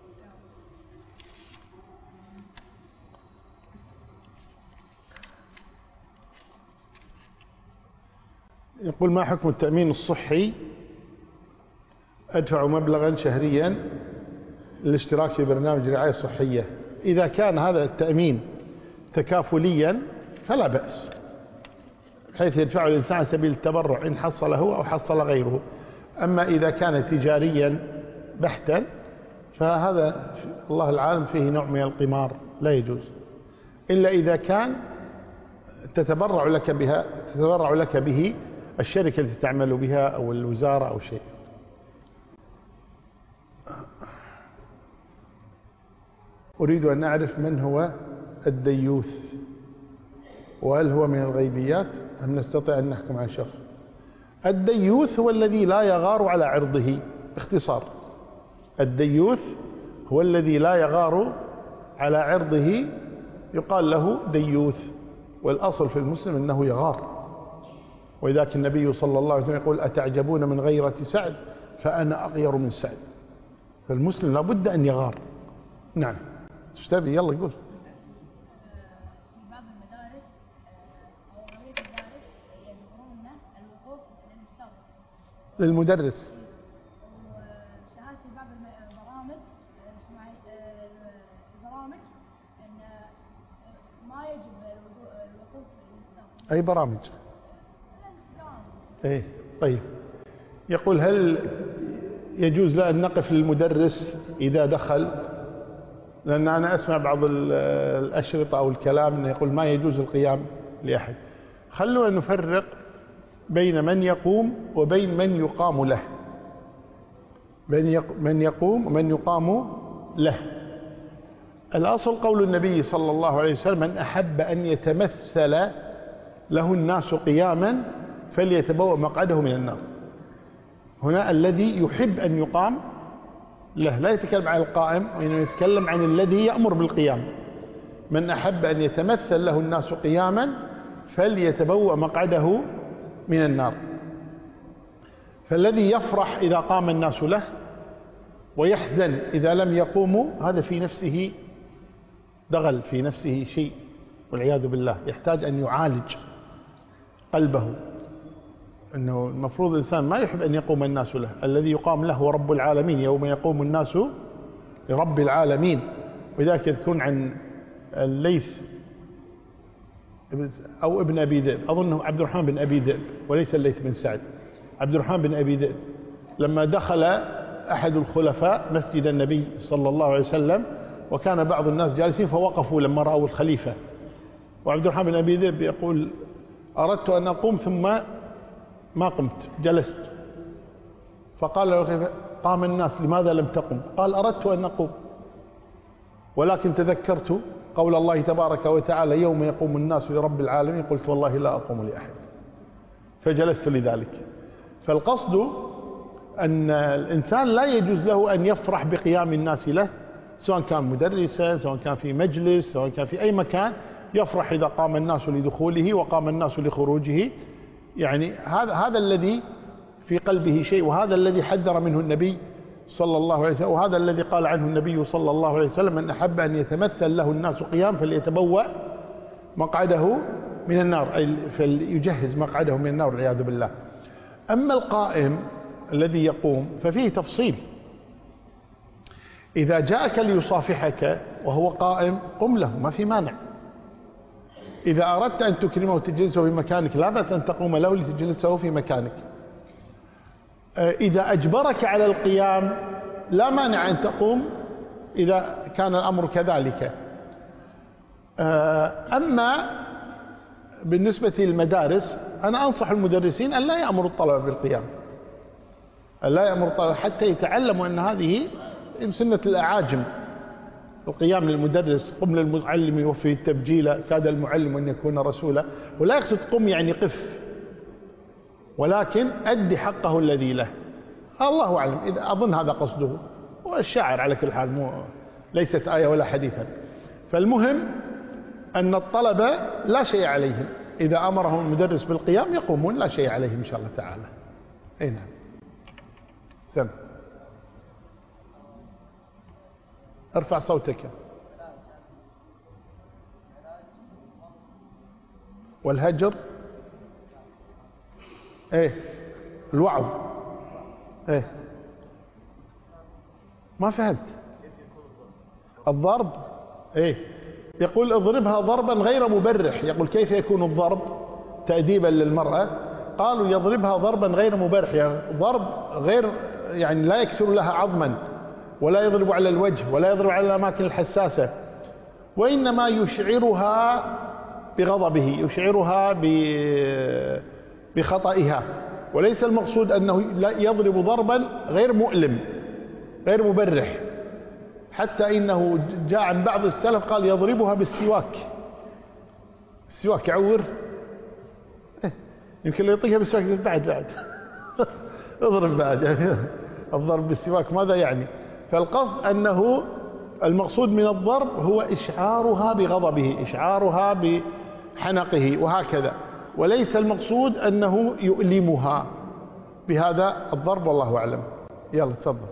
يقول ما حكم التأمين الصحي؟ أدفع مبلغا شهريا للاشتراك في برنامج رعاية صحية. إذا كان هذا التأمين تكافليا فلا بأس، حيث يدفعه الإنسان على سبيل التبرع إن حصله أو حصل غيره. أما إذا كان تجاريا بحتا فهذا الله العالم فيه نوع من القمار لا يجوز، إلا إذا كان تتبرع لك بها تتبرع لك به الشركة التي تعمل بها أو الوزارة أو شيء. أريد أن أعرف من هو الديوث، وهل هو من الغيبيات أم نستطيع أن نحكم عن شخص؟ الديوث هو الذي لا يغار على عرضه، باختصار الديوث هو الذي لا يغار على عرضه، يقال له ديوث. والأصل في المسلم أنه يغار، وذاك النبي صلى الله عليه وسلم يقول أتعجبون من غيرة سعد فأنا أغير من سعد. فالمسلم لابد أن يغار. نعم تشتبه، يلا قول. للمدرس وشاهدت في بعض البرامج البرامج ان ما يجب الوقوف للمستوى. اي برامج؟ ايه طيب. يقول هل يجوز له ان نقف للمدرس اذا دخل؟ لان انا اسمع بعض الاشرطه او الكلام انه يقول ما يجوز القيام لاحد. خلونا نفرق بين من يقوم وبين من يقام له. بين من يقوم ومن يقام له. الأصل قول النبي صلى الله عليه وسلم من أحب أن يتمثل له الناس قياما فليتبوأ مقعده من النار. هنا الذي يحب أن يقام له، لا يتكلم عن القائم وإنما يتكلم عن الذي يأمر بالقيام. من أحب أن يتمثل له الناس قياما فليتبوأ مقعده من النار. فالذي يفرح إذا قام الناس له ويحزن إذا لم يقوموا، هذا في نفسه دغل، في نفسه شيء والعياذ بالله، يحتاج أن يعالج قلبه. أنه المفروض الإنسان ما يحب أن يقوم الناس له. الذي يقام له هو رب العالمين، يوم يقوم الناس لرب العالمين. وذلك يذكرون عن الليث أو ابن أبي ذئب، أظنه عبد الرحمن بن أبي ذئب وليس الليث بن سعد، عبد الرحمن بن أبي ذئب، لما دخل أحد الخلفاء مسجد النبي صلى الله عليه وسلم وكان بعض الناس جالسين فوقفوا لما رأوا الخليفة، وعبد الرحمن بن أبي ذئب يقول أردت أن أقوم ثم ما قمت، جلست. فقال له قام الناس لماذا لم تقم؟ قال أردت أن أقوم ولكن تذكرت قول الله تبارك وتعالى يوم يقوم الناس لرب العالمين قلت والله لا أقوم لأحد فجلست لذلك. فالقصد أن الإنسان لا يجوز له أن يفرح بقيام الناس له، سواء كان مدرسا، سواء كان في مجلس، سواء كان في أي مكان، يفرح إذا قام الناس لدخوله وقام الناس لخروجه. يعني هذا هذا الذي في قلبه شيء، وهذا الذي حذر منه النبي صلى الله عليه وسلم، وهذا الذي قال عنه النبي صلى الله عليه وسلم من أحب أن يتمثل له الناس قيام فليتبوأ مقعده من النار، أي فليجهز مقعده من النار والعياذ بالله. أما القائم الذي يقوم ففيه تفصيل. إذا جاءك ليصافحك وهو قائم قم له، ما في مانع. إذا أردت أن تكرمه وتجلسه في مكانك لا بأس أن تقوم له لتجلسه في مكانك. إذا أجبرك على القيام لا مانع أن تقوم إذا كان الأمر كذلك. أما بالنسبة للمدارس أنا أنصح المدرسين أن لا يأمروا الطلبة بالقيام، أن لا يأمروا الطلبة حتى يتعلموا أن هذه سنة الأعاجم، القيام للمدرس، قم للمعلم يوفي التبجيل كاد المعلم أن يكون رسولا، ولا يقصد قم يعني قف، ولكن أدي حقه الذي له. الله أعلم، إذا أظن هذا قصده، والشاعر على كل حال مو ليست آية ولا حديثا. فالمهم أن الطلبة لا شيء عليهم، إذا أمرهم المدرس بالقيام يقومون لا شيء عليهم إن شاء الله تعالى. أي نعم. سم ارفع صوتك. والهجر ايه الوعظ ايه ما فهمت. الضرب ايه يقول اضربها ضربا غير مبرح. يقول كيف يكون الضرب تأديبا للمرأة؟ قالوا يضربها ضربا غير مبرح، يعني ضرب غير يعني لا يكسر لها عظما، ولا يضرب على الوجه، ولا يضرب على الأماكن الحساسة، وإنما يشعرها بغضبه، يشعرها بخطئها، وليس المقصود أنه يضرب ضربا غير مؤلم غير مبرح. حتى إنه جاء عن بعض السلف قال يضربها بالسواك. السواك يعور إيه؟ يمكن لو يطيها بالسواك بعد بعد اضرب بعد يعني الضرب بالسواك ماذا يعني؟ فالقصد أنه المقصود من الضرب هو إشعارها بغضبه، إشعارها بحنقه وهكذا، وليس المقصود أنه يؤلمها بهذا الضرب، والله أعلم. يلا تفضل.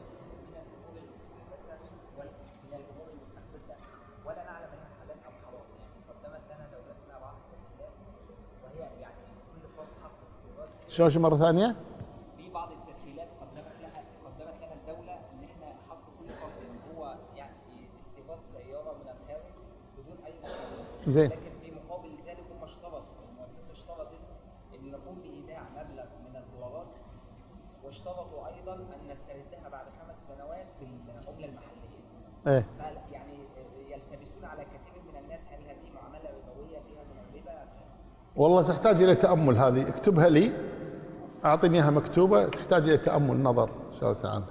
شو مرة ثانية؟ في بعض التسهيلات قدمت لها قدمت لها الدولة ان احنا حق كل فرد ان هو يعني استيراد سيارة من الخارج بدون اي مقابل. زين. لكن في مقابل ذلك هم اشترطوا، المؤسسة اشترطت ان نقوم بايداع مبلغ من الدولارات، واشترطوا ايضا ان نستردها بعد خمس سنوات بالعملة المحلية. ايه. يعني يلتبسون على كثير من الناس هل هذه معاملة ربوية فيها من الربا؟ والله تحتاج الى تأمل، هذه اكتبها لي، أعطني إياها مكتوبة، تحتاج إلى تأمل نظر إن شاء الله تعالى.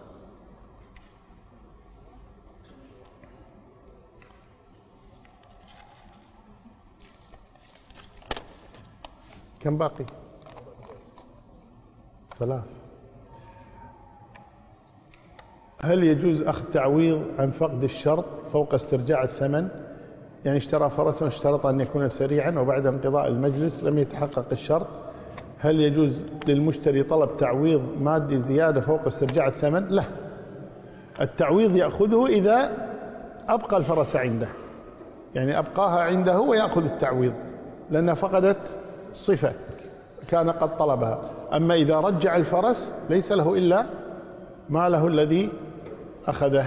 كم باقي؟ ثلاث. هل يجوز أخذ تعويض عن فقد الشرط فوق استرجاع الثمن؟ يعني اشترى فرسا واشترط أن يكون سريعا وبعد انقضاء المجلس لم يتحقق الشرط، هل يجوز للمشتري طلب تعويض مادي زيادة فوق استرجاع الثمن؟ لا، التعويض يأخذه إذا أبقى الفرس عنده، يعني أبقاها عنده ويأخذ التعويض لأنها فقدت صفة كان قد طلبها. أما إذا رجع الفرس ليس له إلا ماله الذي أخذه.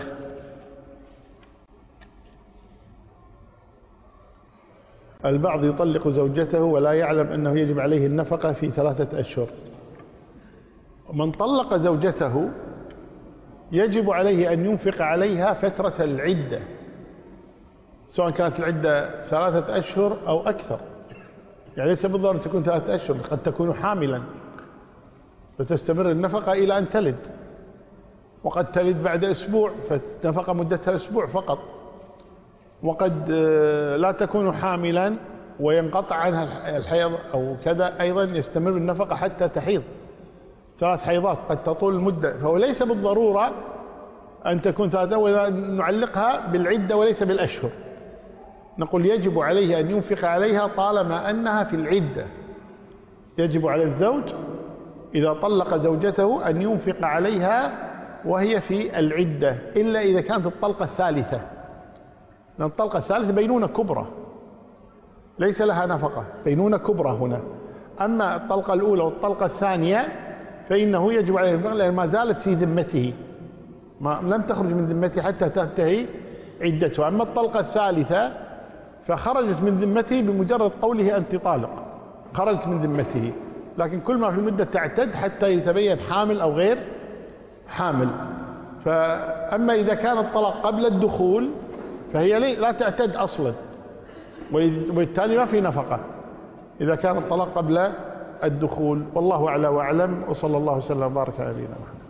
البعض يطلق زوجته ولا يعلم أنه يجب عليه النفقة في ثلاثة أشهر. من طلق زوجته يجب عليه أن ينفق عليها فترة العدة، سواء كانت العدة ثلاثة أشهر أو أكثر، يعني ليس بالضرورة تكون ثلاثة أشهر، قد تكون حاملا فتستمر النفقة إلى أن تلد، وقد تلد بعد أسبوع فالنفقة مدتها أسبوع فقط، وقد لا تكون حاملا وينقطع عنها الحيض أو كذا، أيضا يستمر النفقة حتى تحيض، ثلاث حيضات قد تطول المدة، فهو ليس بالضرورة أن تكون ثلاثة، ونعلقها بالعدة وليس بالأشهر. نقول يجب عليه أن ينفق عليها طالما أنها في العدة. يجب على الزوج إذا طلق زوجته أن ينفق عليها وهي في العدة، إلا إذا كانت الطلقة الثالثة، لأن الطلقة الثالثة بينونة كبرى ليس لها نفقة، بينونة كبرى هنا. أما الطلقة الأولى والطلقة الثانية فإنه يجب عليه النفقة لأن ما زالت في ذمته، ما لم تخرج من ذمته حتى تنتهي عدته. أما الطلقة الثالثة فخرجت من ذمته بمجرد قوله أنت طالق، خرجت من ذمته، لكن كل ما في المدة تعتد حتى يتبين حامل أو غير حامل. فأما إذا كان الطلاق قبل الدخول فهي لا تعتد أصلا، وبالتالي ما في نفقة إذا كان الطلاق قبل الدخول. والله أعلى وأعلم، وصلى الله وسلم وبارك على نبينا محمد.